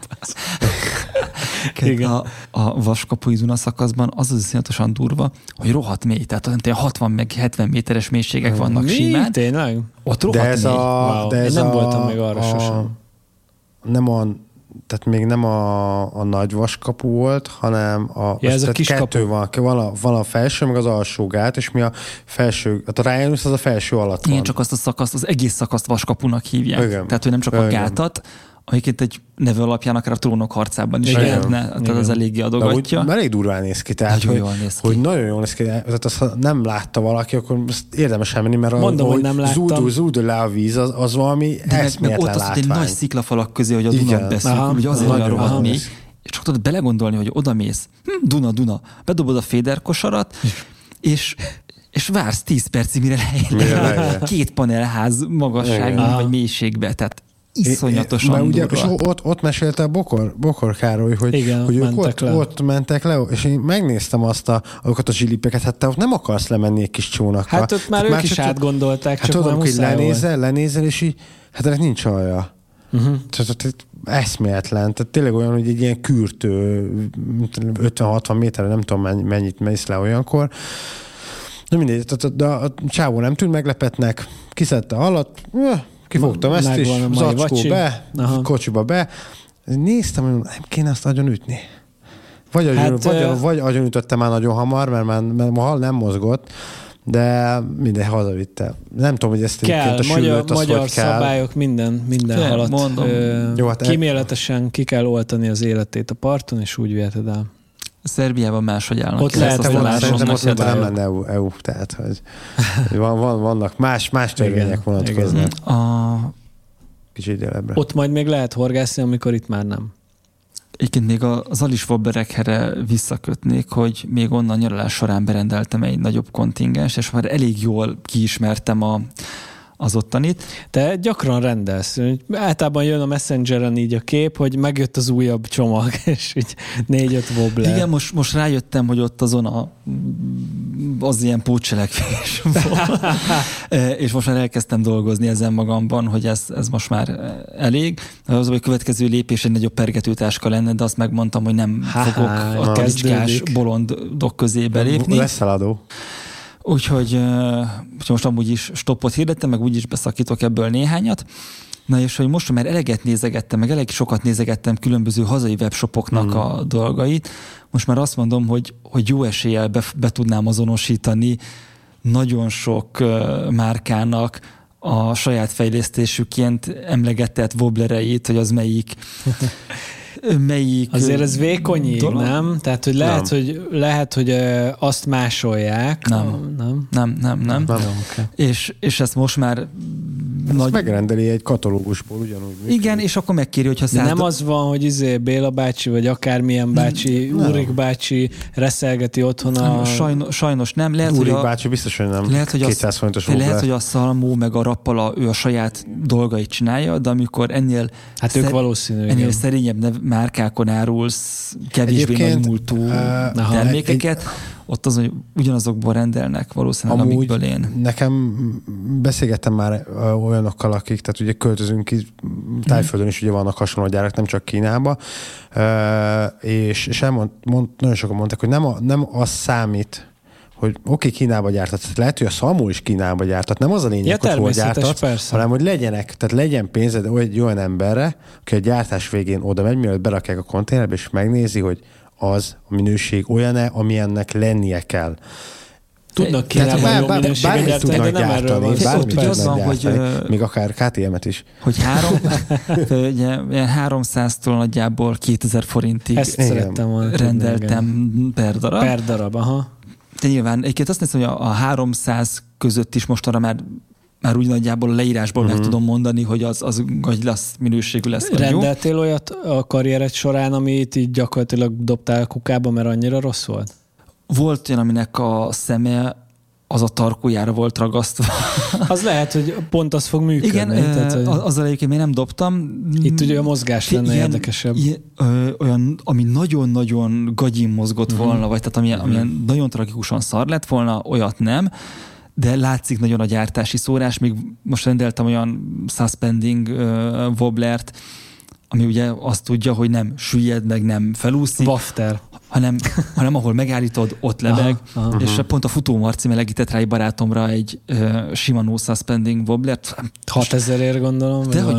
a Vaskapui Duna szakaszban az iszonyatosan durva, hogy rohadt mély, tehát 60 meg 70 méteres mélységek vannak simán. Tényleg? Ott rohadt mély. Én nem voltam még arra sosem. Tehát még nem a nagy Vaskapu volt, hanem ez a kis kettő van a felső, meg az alsó gát, és mi a felső, a Trajanus az a felső alatt van. Igen, csak azt a szakaszt, az egész szakaszt Vaskapunak hívják. Igen. Tehát, hogy nem csak a gátat, amiket egy neve alapján akár a Trónok harcában is lehetne, tehát az eléggé adogatja. De elég durván néz ki, tehát nagyon jól néz ki. Hogy nagyon jól néz ki, tehát azt, ha nem látta valaki, akkor érdemes elmenni, mert hogy nem láttam. Zúdul le a víz, az valami eszméletlen látvány. Ott az, hogy egy nagy sziklafalak közé, hogy a Dunát beszélünk, hogy azért olyan rohadt mély, és csak tudod belegondolni, hogy odamész, Duna, bedobod a féderkosarat, és vársz 10 percig, mire lejön. 2 panelház magasságban vagy mélységbe, tehát iszonyatosan durva. És ott mesélte a Bokor Károly, hogy ők ott mentek le, és én megnéztem azokat a zsilipeket, hát te ott nem akarsz lemenni egy kis csónakkal. Hát ott már ők is átgondolták, csak tudom, hogy lenézel, és így, hát ennek nincs alja. Tehát eszméletlen. Tehát tényleg olyan, hogy egy ilyen kürtő 50-60 méterre, nem tudom mennyit mész le olyankor. Na mindegy, de a csávó nem tűnt meglepetnek, kiszedte alatt, kifogtam ezt is, zacskó be, kocsiba be. Néztem, hogy nem kéne azt agyon ütni. Vagy agyon ütötte már nagyon hamar, mert a hal nem mozgott, de mindegy, hazavitte. Nem tudom, hogy ezt egyébként a sűlőt, magyar szabályok minden halat. Kíméletesen ki kell oltani az életét a parton, és úgy viheted el. Szerbiában máshogy állnak. Ott lehet, szerintem ott nem lenne EU, tehát hogy vannak más törvények vonatkoznak. Kicsit délebbre. Ott majd még lehet horgászni, amikor itt már nem. Egyébként még az Alisvobberekhere visszakötnék, hogy még onnan nyaralás során berendeltem egy nagyobb kontingens, és már elég jól kiismertem az ottanit. Te gyakran rendelsz. Általában jön a Messengeren így a kép, hogy megjött az újabb csomag, és így 4-5 wobbler. Igen, most rájöttem, hogy ott azon az ilyen pótcselekvés volt. És most már elkezdtem dolgozni ezen magamban, hogy ez most már elég. Az, hogy a következő lépés egy nagyobb pergetőtáska lenne, de azt megmondtam, hogy nem fogok a kezdikás bolondok közé belépni. Lesz eladó. Úgyhogy most amúgy is stoppot hirdettem, meg úgyis beszakítok ebből néhányat. Na és hogy most már eleget nézegettem, meg elég sokat nézegettem különböző hazai webshopoknak a dolgait, most már azt mondom, hogy jó eséllyel be tudnám azonosítani nagyon sok márkának a saját fejlesztésüként emlegetett wobblereit, hogy az melyik. melyik... Azért ez vékonyig, nem? Tehát, hogy lehet, hogy azt másolják. Nem. Okay. És ezt most már megrendeli egy katalógusból ugyanúgy. Igen, és akkor megkéri, hogyha de nem az van, hogy Béla bácsi, vagy akármilyen bácsi, Úrik bácsi reszelgeti otthon a... Sajnos nem. Úrik bácsi biztos, hogy nem. Lehet, hogy 200 forintos lehet, hogy a Szalmó meg a Rappala ő a saját dolgait csinálja, de amikor ennél ők valószínű, ennél szerényebb márkákon árulsz kevésbé nagy múltú termékeket, ott az, hogy ugyanazokból rendelnek valószínűleg, amikből én. Nekem beszélgettem már olyanokkal, akik, tehát ugye költözünk ki, Tájföldön is ugye vannak hasonló gyárak, nem csak Kínába, és nagyon sokan mondták, hogy nem az számít, hogy oké, Kínába gyártatsz, lehet, hogy a Szalmó is Kínába gyártat. Nem az a lényeg, hogy hol gyártatsz, hanem hogy legyen pénzed egy olyan emberre, aki a gyártás végén oda megy, mielőtt berakják a konténerbe, és megnézi, hogy az a minőség olyan-e, ami ennek lennie kell. Tudnak Kínában jó minőséget gyártani, de nem erről van szó. Még akár KTM-et is. Hogy 300-tól nagyjából 2000 forintig rendeltem per darab. Per darab, aha. De nyilván egyébként azt nézem, hogy a 300 között is mostanra már úgy nagyjából a leírásból meg tudom mondani, hogy az gagylasz minőségű lesz. Rendeltél olyat a karriered során, amit így gyakorlatilag dobtál kukába, mert annyira rossz volt? Volt olyan, aminek a szeme az a tarkójára volt ragasztva. Az lehet, hogy pont az fog működni. Igen, tehát, azzal egyébként még nem dobtam. Itt ugye a mozgás lenne érdekesebb. Olyan, ami nagyon-nagyon gagyin mozgott volna, vagy tehát amilyen nagyon tragikusan szar lett volna, olyat nem, de látszik nagyon a gyártási szórás. Még most rendeltem olyan suspending wobblert, ami ugye azt tudja, hogy nem süllyed, meg nem felúszik. Wafter. hanem ahol megállítod, ott lebeg. És pont a Futó Marci melegített rá egy barátomra egy Shimano suspending wobblert. 6000-ért gondolom. De hogy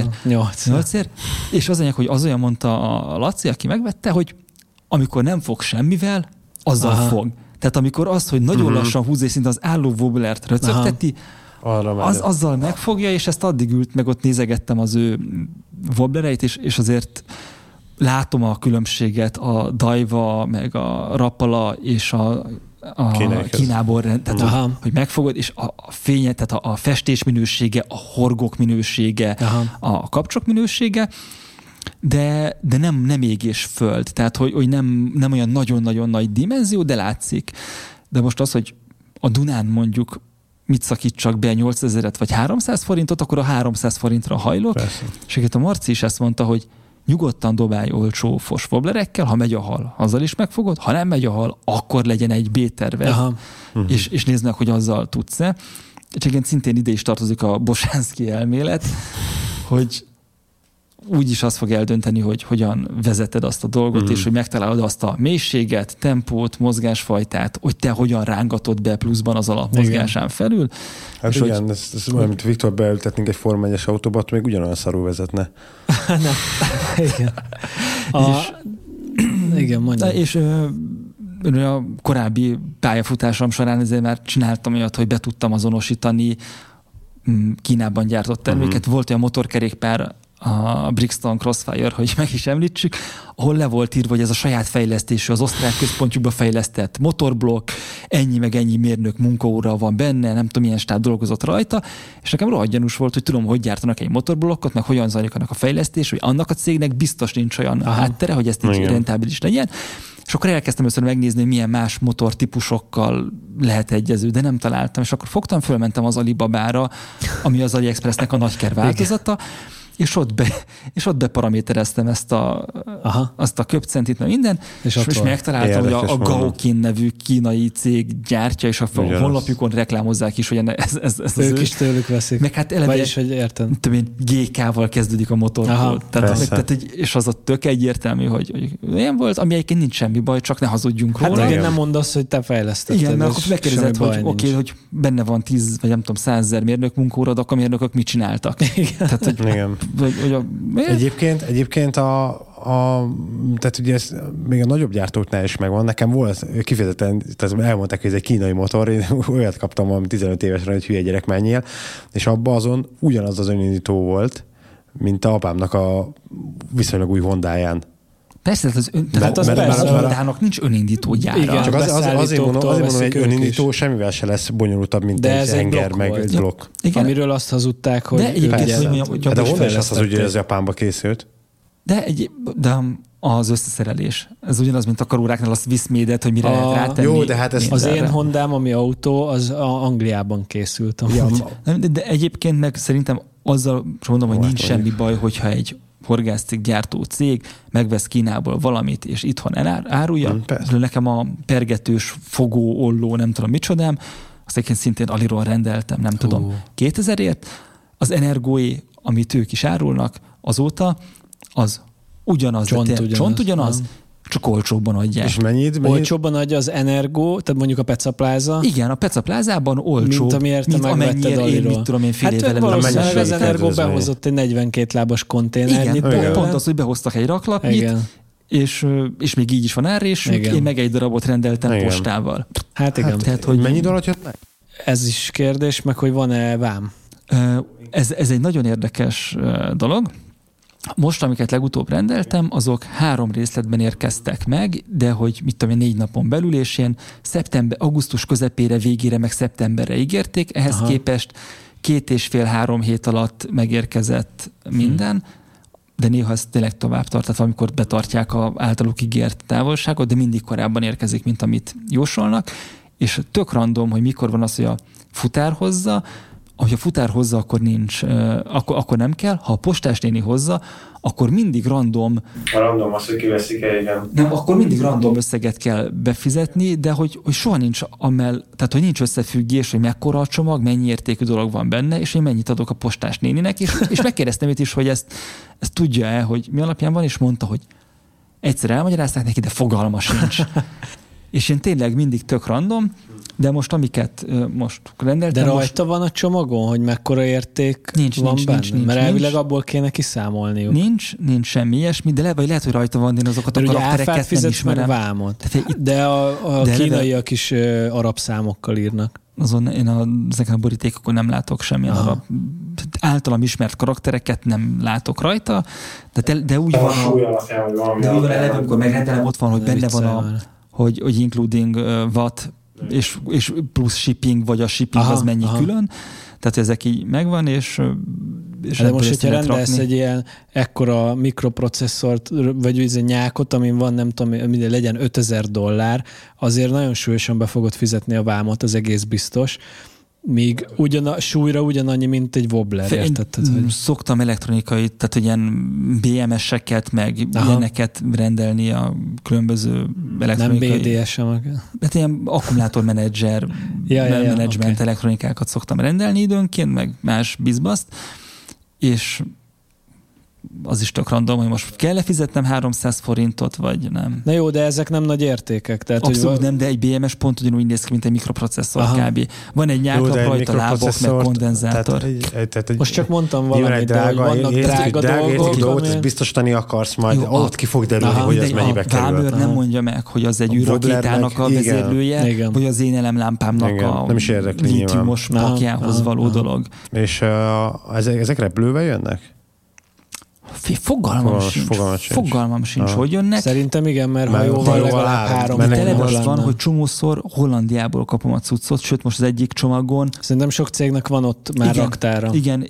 8-ért. És az anyag, hogy az olyan mondta a Laci, aki megvette, hogy amikor nem fog semmivel, azzal fog. Tehát amikor az, hogy nagyon lassan húzza, és szinte az álló wobblert röcögteti, azzal megfogja, és ezt addig ült, meg ott nézegettem az ő wobblereit, és azért látom a különbséget a Daiwa, meg a Rappala és a Kínából, tehát hogy megfogod, és a fénye, tehát a festés minősége, a horgok minősége, a kapcsok minősége, de nem ég és föld, tehát hogy nem olyan nagyon-nagyon nagy dimenzió, de látszik. De most az, hogy a Dunán mondjuk mit szakítsak be 8000-et vagy 300 forintot, akkor a 300 forintra hajlok. Persze. És a Marci is ezt mondta, hogy nyugodtan dobálj olcsó fos wobblerekkel, ha megy a hal, azzal is megfogod, ha nem megy a hal, akkor legyen egy B-terved, és nézd meg, hogy azzal tudsz-e. És egyébként szintén ide is tartozik a Bosánszky elmélet, hogy úgyis azt fog eldönteni, hogy hogyan vezeted azt a dolgot, és hogy megtalálod azt a mélységet, tempót, mozgásfajtát, hogy te hogyan rángatod be pluszban az alapmozgásán felül. Hát és igen, ez olyan, mint Viktor beültetnénk egy Forma 1-es autóba, még ugyanolyan szarul vezetne. Igen. Igen, mondjam. És a korábbi pályafutásom során ezért már csináltam olyat, hogy be tudtam azonosítani Kínában gyártott terméket. Volt olyan motorkerékpár, a Brixton Crossfire, hogy meg is említsük, ahol le volt írva, hogy ez a saját fejlesztésű, az osztrák központjukba fejlesztett motorblokk, ennyi meg ennyi mérnök munkaóra van benne, nem tudom, milyen stáb dolgozott rajta, és nekem rohadt gyanús volt, hogy tudom, hogy gyártanak egy motorblokkot, meg hogyan zajlik annak a fejlesztés, hogy annak a cégnek biztos nincs olyan háttere, hogy ezt így rentábilis legyen. És akkor elkezdtem először megnézni, hogy milyen más motortípusokkal lehet egyező, de nem találtam. És akkor fogtam, fölmentem az Alibabára, ami az AliExpressnek a nagyker változata, és ott beparamétereztem azt a köpcentit, meg minden, és megtaláltam, hogy a Gaokin nevű kínai cég gyártja, és a honlapjukon reklámozzák is, hogy ez az ők is tőlük veszik. Meg hát eleve, vagyis, hogy értem. GK-val kezdődik a motorból. Tehát, és az a tök egyértelmű, hogy olyan volt, ami egyébként nincs semmi baj, csak ne hazudjunk róla. Hát igen, nem mondasz, hogy te fejlesztetted. Igen, mert akkor megkérdezed, hogy oké, hogy benne van 10 vagy nem tudom 100 000 mérnök munkaóra, de akkor a mérnökök mit csináltak? Tehát, hogy igen. Egyébként tehát ugye ez még a nagyobb gyártóknál is megvan. Nekem volt kifejezetten, tehát elmondták, hogy ez egy kínai motor, én olyat kaptam valami 15 évesen, hogy hülye gyerek menjél, és abban azon ugyanaz az önindító volt, mint a apámnak a viszonylag új Hondáján. Persze, a Hondának nincs önindító gyára. Igen, csak azért mondom, hogy önindító semmivel se lesz bonyolultabb, mint egy henger, meg egy blokk. Amiről azt hazudták, hogy... De Honda is azt hogy ez Japánba készült. De az összeszerelés. Ez ugyanaz, mint a karóráknál azt viszmédet, hogy mire lehet rátenni. Jó, de hát az én Hondám, ami autó, az Angliában készült. De egyébként meg szerintem azzal mondom, hogy nincs semmi baj, hogyha egy horgászcikk gyártó cég megvesz Kínából valamit, és itthon árulja. Nekem a pergetős fogó, olló, nem tudom micsodám, azt egyébként szintén Aliról rendeltem, nem tudom, 2000-ért. Az Energóé, amit ők is árulnak azóta, az ugyanaz, csont ugyanaz, csak olcsóbban adják. És mennyit? Olcsóbban adja az Energo, tehát mondjuk a Peca Plaza. Igen, a Peca Plázában olcsóbb, mint amennyire én, mit tudom én, fél évvel valószínűleg az Energo behozott egy 42 lábas konténert. Igen, pont az, hogy behoztak egy raklapnyit, és még így is van ár, és én meg egy darabot rendeltem postával. Hát igen. Tehát, hogy mennyi dollart jött meg? Ez is kérdés, meg hogy van-e vám? Ez egy nagyon érdekes dolog. Most, amiket legutóbb rendeltem, azok 3 részletben érkeztek meg, de hogy mit tudom én, 4 napon belül, és ilyen augusztus közepére, végére, meg szeptemberre ígérték, ehhez képest 2,5-3 hét alatt megérkezett minden, de néha ez tényleg tovább tart, tehát amikor betartják az általuk ígért távolságot, de mindig korábban érkezik, mint amit jósolnak, és tök random, hogy mikor van az, hogy a futár hozza. Ha a futár hozza, akkor nincs, akkor nem kell. Ha a postás néni hozza, akkor mindig random... A random az, hogy kiveszik el, igen. Nem, akkor mindig random összeget kell befizetni, de hogy soha nincs tehát hogy nincs összefüggés, hogy mekkora a csomag, mennyi értékű dolog van benne, és én mennyit adok a postás néninek, és megkérdeztem őt is, hogy ezt tudja-e, hogy mi alapján van, és mondta, hogy egyszer elmagyarázták neki, de fogalma sincs. És én tényleg mindig tök random, de most amiket most rendeltem... De rajta van a csomagon, hogy mekkora érték van benne? Nincs, mert elvileg abból kéne kiszámolniuk. Nincs semmi ilyesmi, de lehet, hogy rajta van, én azokat a karaktereket nem ismerem. Meg vámot. De a kínaiak is arab számokkal írnak. Azon én ezeken a borítékokon nem látok semmilyen arab. Általam ismert karaktereket nem látok rajta, de úgy van... De úgy van eleve, amikor megrendelem, ott van, hogy benne van hogy including what, és plusz shipping, vagy a shipping az mennyi külön. Tehát ezek így megvan, és de most, hogyha rendelsz egy ilyen ekkora mikroprocesszort, vagy egy nyákot, amin van, nem tudom, legyen $5000, azért nagyon súlyosan be fogod fizetni a vámot, az egész biztos. Míg súlyra ugyanannyi, mint egy wobbler, érted? Szoktam elektronikai, tehát ilyen BMS-eket, meg ilyeneket rendelni a különböző elektronikai... Nem BDS-em. Hát ilyen akkumulátormenedzser, menedzsment elektronikákat szoktam rendelni időnként, meg más bizbaszt, és az is tök random, hogy most kell-e fizetnem 300 forintot, vagy nem. Na jó, de ezek nem nagy értékek. Tehát, abszolút nem, de egy BMS pont ugyanúgy néz ki, mint egy mikroprocesszor kb. Van egy nyáklap rajta, lábok, meg kondenzátor. Most csak mondtam valamit, de hogy vannak drága dolgok. Ezt biztosítani akarsz majd, ott ki fog derülni, hogy ez mennyibe kerül. A vámőr nem mondja meg, hogy az egy űrrakétának a vezérlője, vagy az én elemlámpámnak a lítiumos pakjához való dolog. És ezek repülővel jönnek? Fogalmam sincs, hogy jönnek. Szerintem igen, mert hajóval legalább 3 hónapos van, hogy csomószor Hollandiából kapom a cuccot, sőt most az egyik csomagon. Szerintem sok cégnek van ott már raktára. Igen,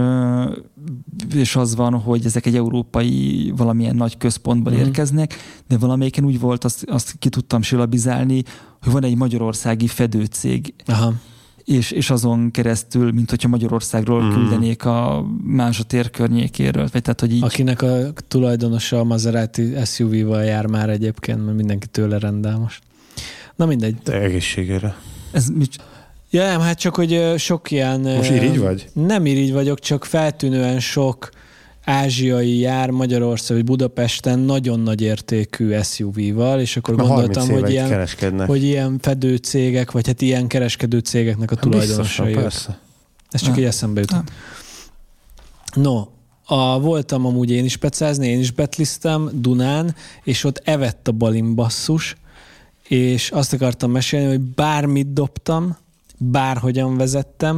és az van, hogy ezek egy európai valamilyen nagy központból érkeznek, de valamelyiken úgy volt, azt ki tudtam silabizálni, hogy van egy magyarországi fedőcég. Aha. És azon keresztül, mint hogyha Magyarországról küldenék a Mázsatér környékéről. Vagy tehát, hogy így... Akinek a tulajdonosa a Maserati SUV-val jár már egyébként, mert mindenki tőle rendel most. Na mindegy. De egészségére. Ez mit... Ja nem, hát csak, hogy sok ilyen... Most irigy vagy? Nem irigy vagyok, csak feltűnően sok ázsiai jár Magyarország, vagy Budapesten nagyon nagy értékű SUV-val, és akkor gondoltam, hogy ilyen fedőcégek, vagy hát ilyen kereskedő cégeknek a tulajdonosai. Ez csak így eszembe jutott. No, voltam amúgy én is pecázni, én is betliztem Dunán, és ott evett a balimbasszus, és azt akartam mesélni, hogy bármit dobtam, bárhogyan vezettem,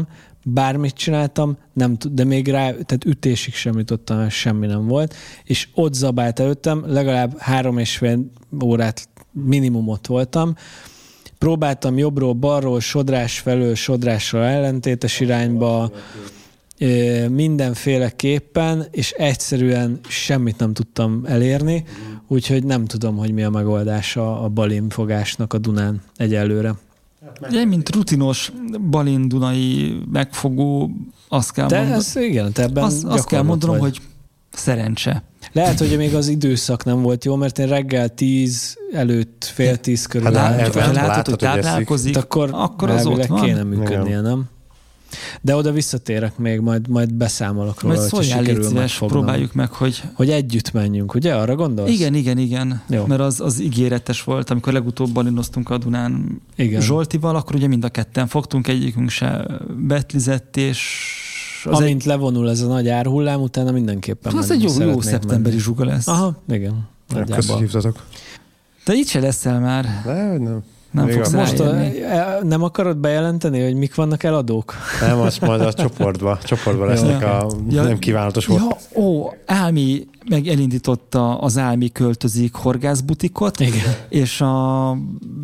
bármit csináltam, de még rá, tehát ütésig sem jutottam, semmi nem volt, és ott zabált előttem, legalább 3,5 órát minimum ott voltam, próbáltam jobbról, balról, sodrás felől, sodrással ellentétes irányba, mindenféleképpen, és egyszerűen semmit nem tudtam elérni, úgyhogy nem tudom, hogy mi a megoldása a balinfogásnak a Dunán egyelőre. Ugye, mint rutinos balin-dunai megfogó, azt kell mondanom. Igen, te ebben azt kell mondanom, hogy szerencse. Lehet, hogy még az időszak nem volt jó, mert én reggel 10 előtt, fél 10 körül. Látod, hogy táplálkozik, akkor az ott van. Kéne működnie, nem? De oda visszatérek még, majd beszámolok róla, hogy sikerül megfognom. Próbáljuk meg, hogy együtt menjünk, ugye? Arra gondolsz? Igen. Jó. Mert az ígéretes volt, amikor legutóbb balinoztunk a Dunán Zsoltival, akkor ugye mind a ketten fogtunk, egyikünk se betlizett, és amint levonul ez a nagy árhullám, utána mindenképpen az egy jó szeptemberi zsuga lesz. Aha, igen. Köszönjük, hívtatok. De itt se leszel már. Nem. Nem fogsz most nem akarod bejelenteni, hogy mik vannak eladók? Nem, azt majd a csoportba lesznek a nem kívánatos Álmi meg elindította az Álmi költözik horgászbutikot, és a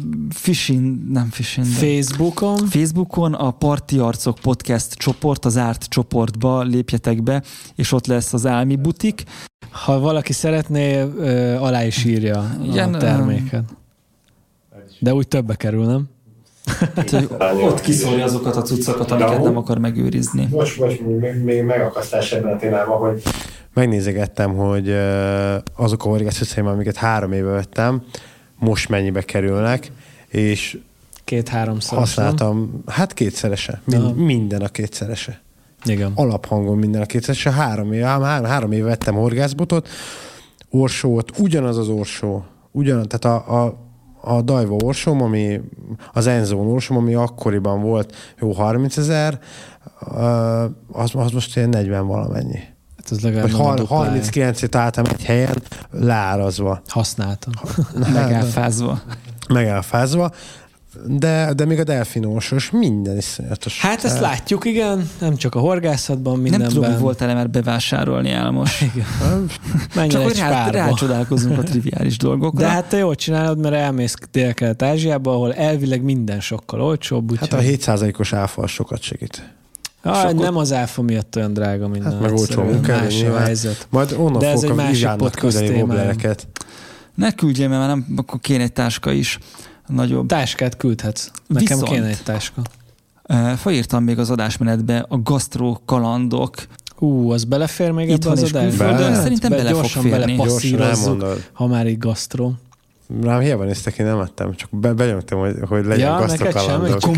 Facebookon a Parti Arcok Podcast csoport, az árt csoportba lépjetek be, és ott lesz az Álmi butik. Ha valaki szeretné, alá is írja a terméket. De úgy többe kerül, nem? Ott kiszórja azokat a cuccokat, amiket nem akar megőrizni. Most még megakasztás ebben a témában, hogy megnézegettem, hogy azok a horgászcuccaim, amiket 3 éve vettem, most mennyibe kerülnek, és 2-3-szor. Használtam, hát 2-szerese. Minden a 2-szerese. Igen. Alaphangon minden a 2-szerese. 3 éve vettem horgászbotot, orsót, ugyanaz az orsó. Tehát a Daiwa orsóm, ami az Enzone orsóm, ami akkoriban volt jó 30 000, az most ilyen 40 valamennyi. Hát az legalább 39-et találtam egy helyen leárazva. Használtam. Megelfázva. De még a delfinósos minden iszonyatos. Hát ezt látjuk, igen, nem csak a horgászatban, mindenben. Nem tudom, hogy voltál-e már bevásárolni, Álmos. Igen. Menj egy spárba. Rácsodálkozunk a triviális dolgokra. De hát te jól csinálod, mert elmész Dél-Kelet-Ázsiába, ahol elvileg minden sokkal olcsóbb. Hát a 7%-os áfa sokat segít. Nem az áfa miatt olyan drága minden. Hát meg olcsó más a helyzet. Majd onnan de ez egy másik podcast témája. Ne küldjél, mert nem, akkor kéne egy táska is. Nagyobb. Táskát küldhetsz. Nekem kéne egy táska. Felírtam még az adásmenetbe a gasztró kalandok. Az belefér még ebbe az adásba? Szerintem bele fog férni. Belepasszírozzuk, ha már így gasztró. Rám hiába néztek, én nem ettem, csak benyomtam, hogy legyen gasztró kalandok.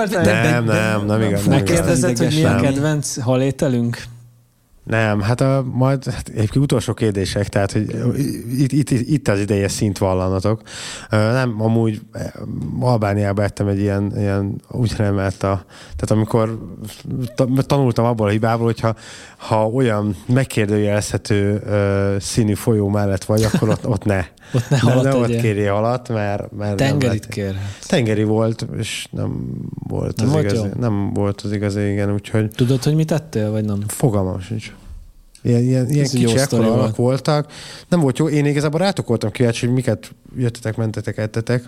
Nem igaz. Megkérdezed, hogy mi a kedvenc halételünk? Nem, hát egyébként utolsó kérdések, tehát hogy itt az ideje szint vallanatok. Nem, amúgy Albániában ettem egy ilyen úgy remelt tehát amikor tanultam abból a hibából, hogyha olyan megkérdőjelezhető színű folyó mellett vagy, akkor ott ne. Ott ne halat ott kérje halat, mert tengerit kérhetsz. Tengeri volt, és nem volt az igazi, igen, úgyhogy... Tudod, hogy mit ettél, vagy nem? Fogalmam sincs. Ilyen kicsi ekkora alak voltak. Nem volt jó. Én igazából rátok voltam kíváncsi, hogy miket jöttetek, mentetek, ettetek.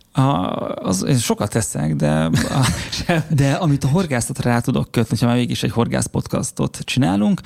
Én sokat teszek, de amit a horgászatra rá tudok kötni, ha már mégis egy horgász podcastot csinálunk,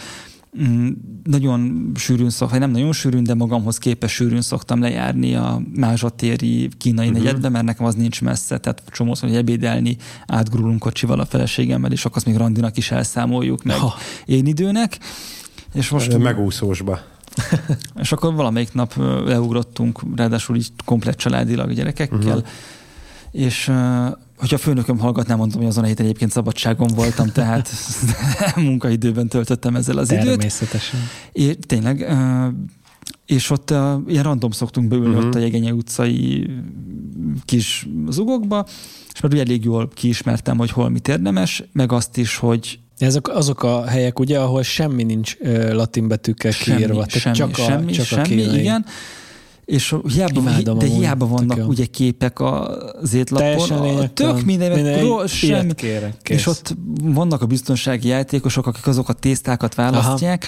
nagyon sűrűn szoktam, nem nagyon sűrűn, de magamhoz képest sűrűn szoktam lejárni a mázsatéri kínai negyedbe, mert nekem az nincs messze, tehát csomószor, hogy ebédelni átgurulunk kocsival a feleségemmel, és akkor azt még randinak is elszámoljuk meg én időnek. És most megúszósba. És akkor valamelyik nap leugrottunk, ráadásul így komplett családilag gyerekekkel, és hogyha a főnököm hallgatná, mondom, hogy azon a héten egyébként szabadságon voltam, tehát munkaidőben töltöttem ezzel az időt. Természetesen. Tényleg, és ott ilyen random szoktunk beülni ott a Jegenye utcai kis zugokba, és már ugye elég jól kiismertem, hogy hol mit érdemes, meg azt is, hogy azok a helyek, ugye, ahol semmi nincs latin betűkkel kiírva. Semmi, csak a kínai. Igen. és hiába vannak ugye képek az étlapon, tök minden semmi. És ott vannak a biztonsági játékosok, akik azok a tésztákat választják,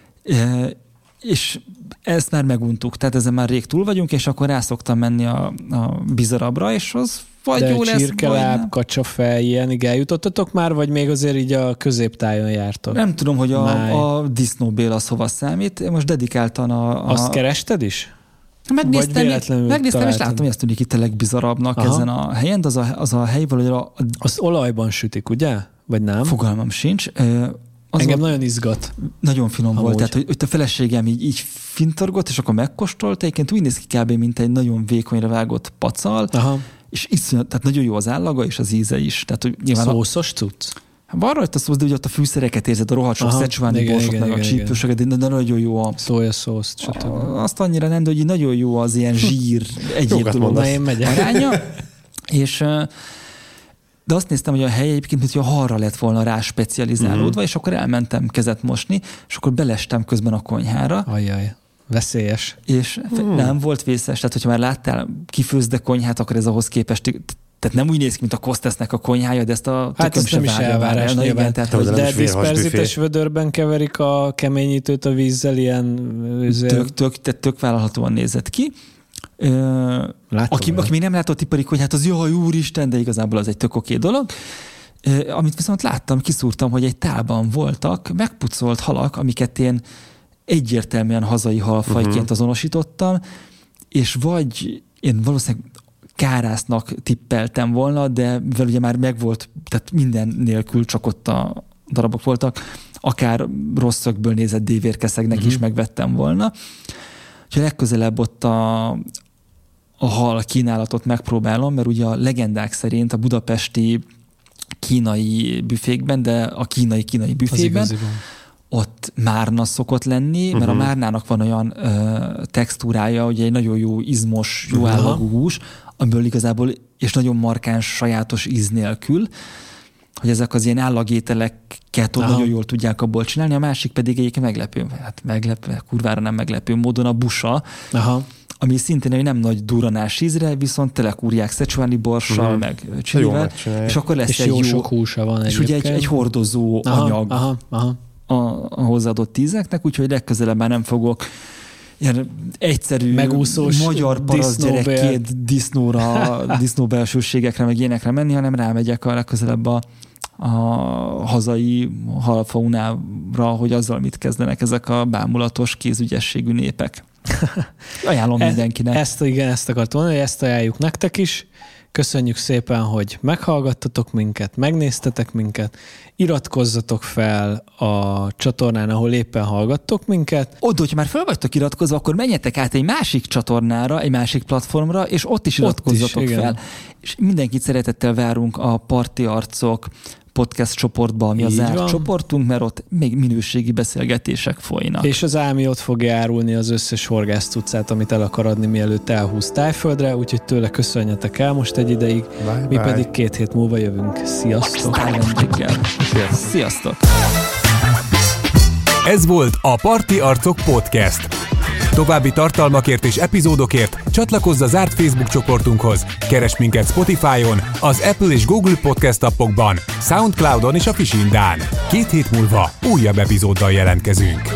és ezt már meguntuk, tehát ezen már rég túl vagyunk, és akkor rá szoktam menni a bizarabra, és az vagy de jó lesz, csirkeláb, kacsafej, ilyenig eljutottatok már, vagy még azért így a középtájon jártok? Nem tudom, hogy a disznóbél az hova számít. Én most dedikáltan Azt kerested is? Megnéztem, és látom, hogy ezt tűnik itt a legbizarabbnak ezen a helyen, de az a hely valahogy... Azt olajban sütik, ugye? Vagy nem? Fogalmam sincs. Engem nagyon izgat. Nagyon finom volt, tehát hogy a feleségem így fintorgott, és akkor megkóstolt, egyébként úgy néz ki kb. Mint egy nagyon vékonyra vágott pacal, és iszonyat, tehát nagyon jó az állaga, és az íze is. Tehát, hogy nyilván szószos cucc? Van rajta szósz, de ugye ott a fűszereket érzed, a rohadt sok szecsuáni borsot, meg a csípősöket, de nagyon jó a... Szójaszószt, stb. Azt annyira nem, de hogy nagyon jó az ilyen zsír egyéb dolog aránya. És... De azt néztem, hogy a hely egyébként, mint hogy a halra lett volna rá specializálódva, és akkor elmentem kezet mosni, és akkor belestem közben a konyhára. Ajjaj, veszélyes. És nem volt vészes, tehát hogyha már láttál kifőzde konyhát, akkor ez ahhoz képest, tehát nem úgy néz ki, mint a Kostesznek a konyhája, de ezt a tököm sem is elvárás nyilván. De diszperzites vödörben keverik a keményítőt a vízzel, ilyen... Tök vállalhatóan nézett ki. Aki még nem látott ipari konyhát, az jaj, úristen, de igazából az egy tök oké dolog. Amit viszont láttam, kiszúrtam, hogy egy tálban voltak megpucolt halak, amiket én egyértelműen hazai halfajként azonosítottam, és vagy én valószínűleg kárásznak tippeltem volna, de mivel ugye már megvolt, tehát minden nélkül csak ott a darabok voltak, akár rossz szögből nézett dévérkeszegnek is megvettem volna. Úgyhogy legközelebb ott a hal kínálatot megpróbálom, mert ugye a legendák szerint a budapesti kínai büfékben, de a kínai büfében ott márna szokott lenni, mert a márnának van olyan textúrája, ugye egy nagyon jó izmos, jó állagú hús, amiből igazából, és nagyon markáns, sajátos íz nélkül, hogy ezek az ilyen állagételeket nagyon jól tudják abból csinálni, a másik pedig egyébként meglepő, kurvára nem meglepő módon a busa, ami szintén egy nem nagy duranás ízre, viszont telekúrják szecsuáni borssal, meg csilivel, és akkor lesz egy jó sok húsa van és ugye egy hordozó anyag a hozzáadott ízeknek, úgyhogy legközelebb már nem fogok ilyen egyszerű megúszós magyar parasz gyerekként disznó belsőségekre, meg ilyenekre menni, hanem rámegyek a legközelebb a hazai halfaunára, hogy azzal mit kezdenek ezek a bámulatos kézügyességű népek. Ajánlom mindenkinek. Ezt akartam mondani, hogy ezt ajánljuk nektek is. Köszönjük szépen, hogy meghallgattatok minket, megnéztetek minket, iratkozzatok fel a csatornán, ahol éppen hallgattok minket. Oda, hogyha már fel vagytok iratkozva, akkor menjetek át egy másik csatornára, egy másik platformra, és ott is iratkozzatok fel. És mindenkit szeretettel várunk a Parti Arcok podcast csoportba, ami a zárt csoportunk, mert ott még minőségi beszélgetések folynak. És az Ámi ott fogja árulni az összes horgász cuccát, amit el akar adni, mielőtt elhúz Tájföldre, úgyhogy tőle köszönjetek el most egy ideig, mi pedig 2 hét múlva jövünk. Sziasztok! Sziasztok! Ez volt a Parti Arcok Podcast. További tartalmakért és epizódokért csatlakozz a zárt Facebook csoportunkhoz. Keresd minket Spotify-on, az Apple és Google Podcast appokban, Soundcloudon és a Fisindán. 2 hét múlva újabb epizóddal jelentkezünk.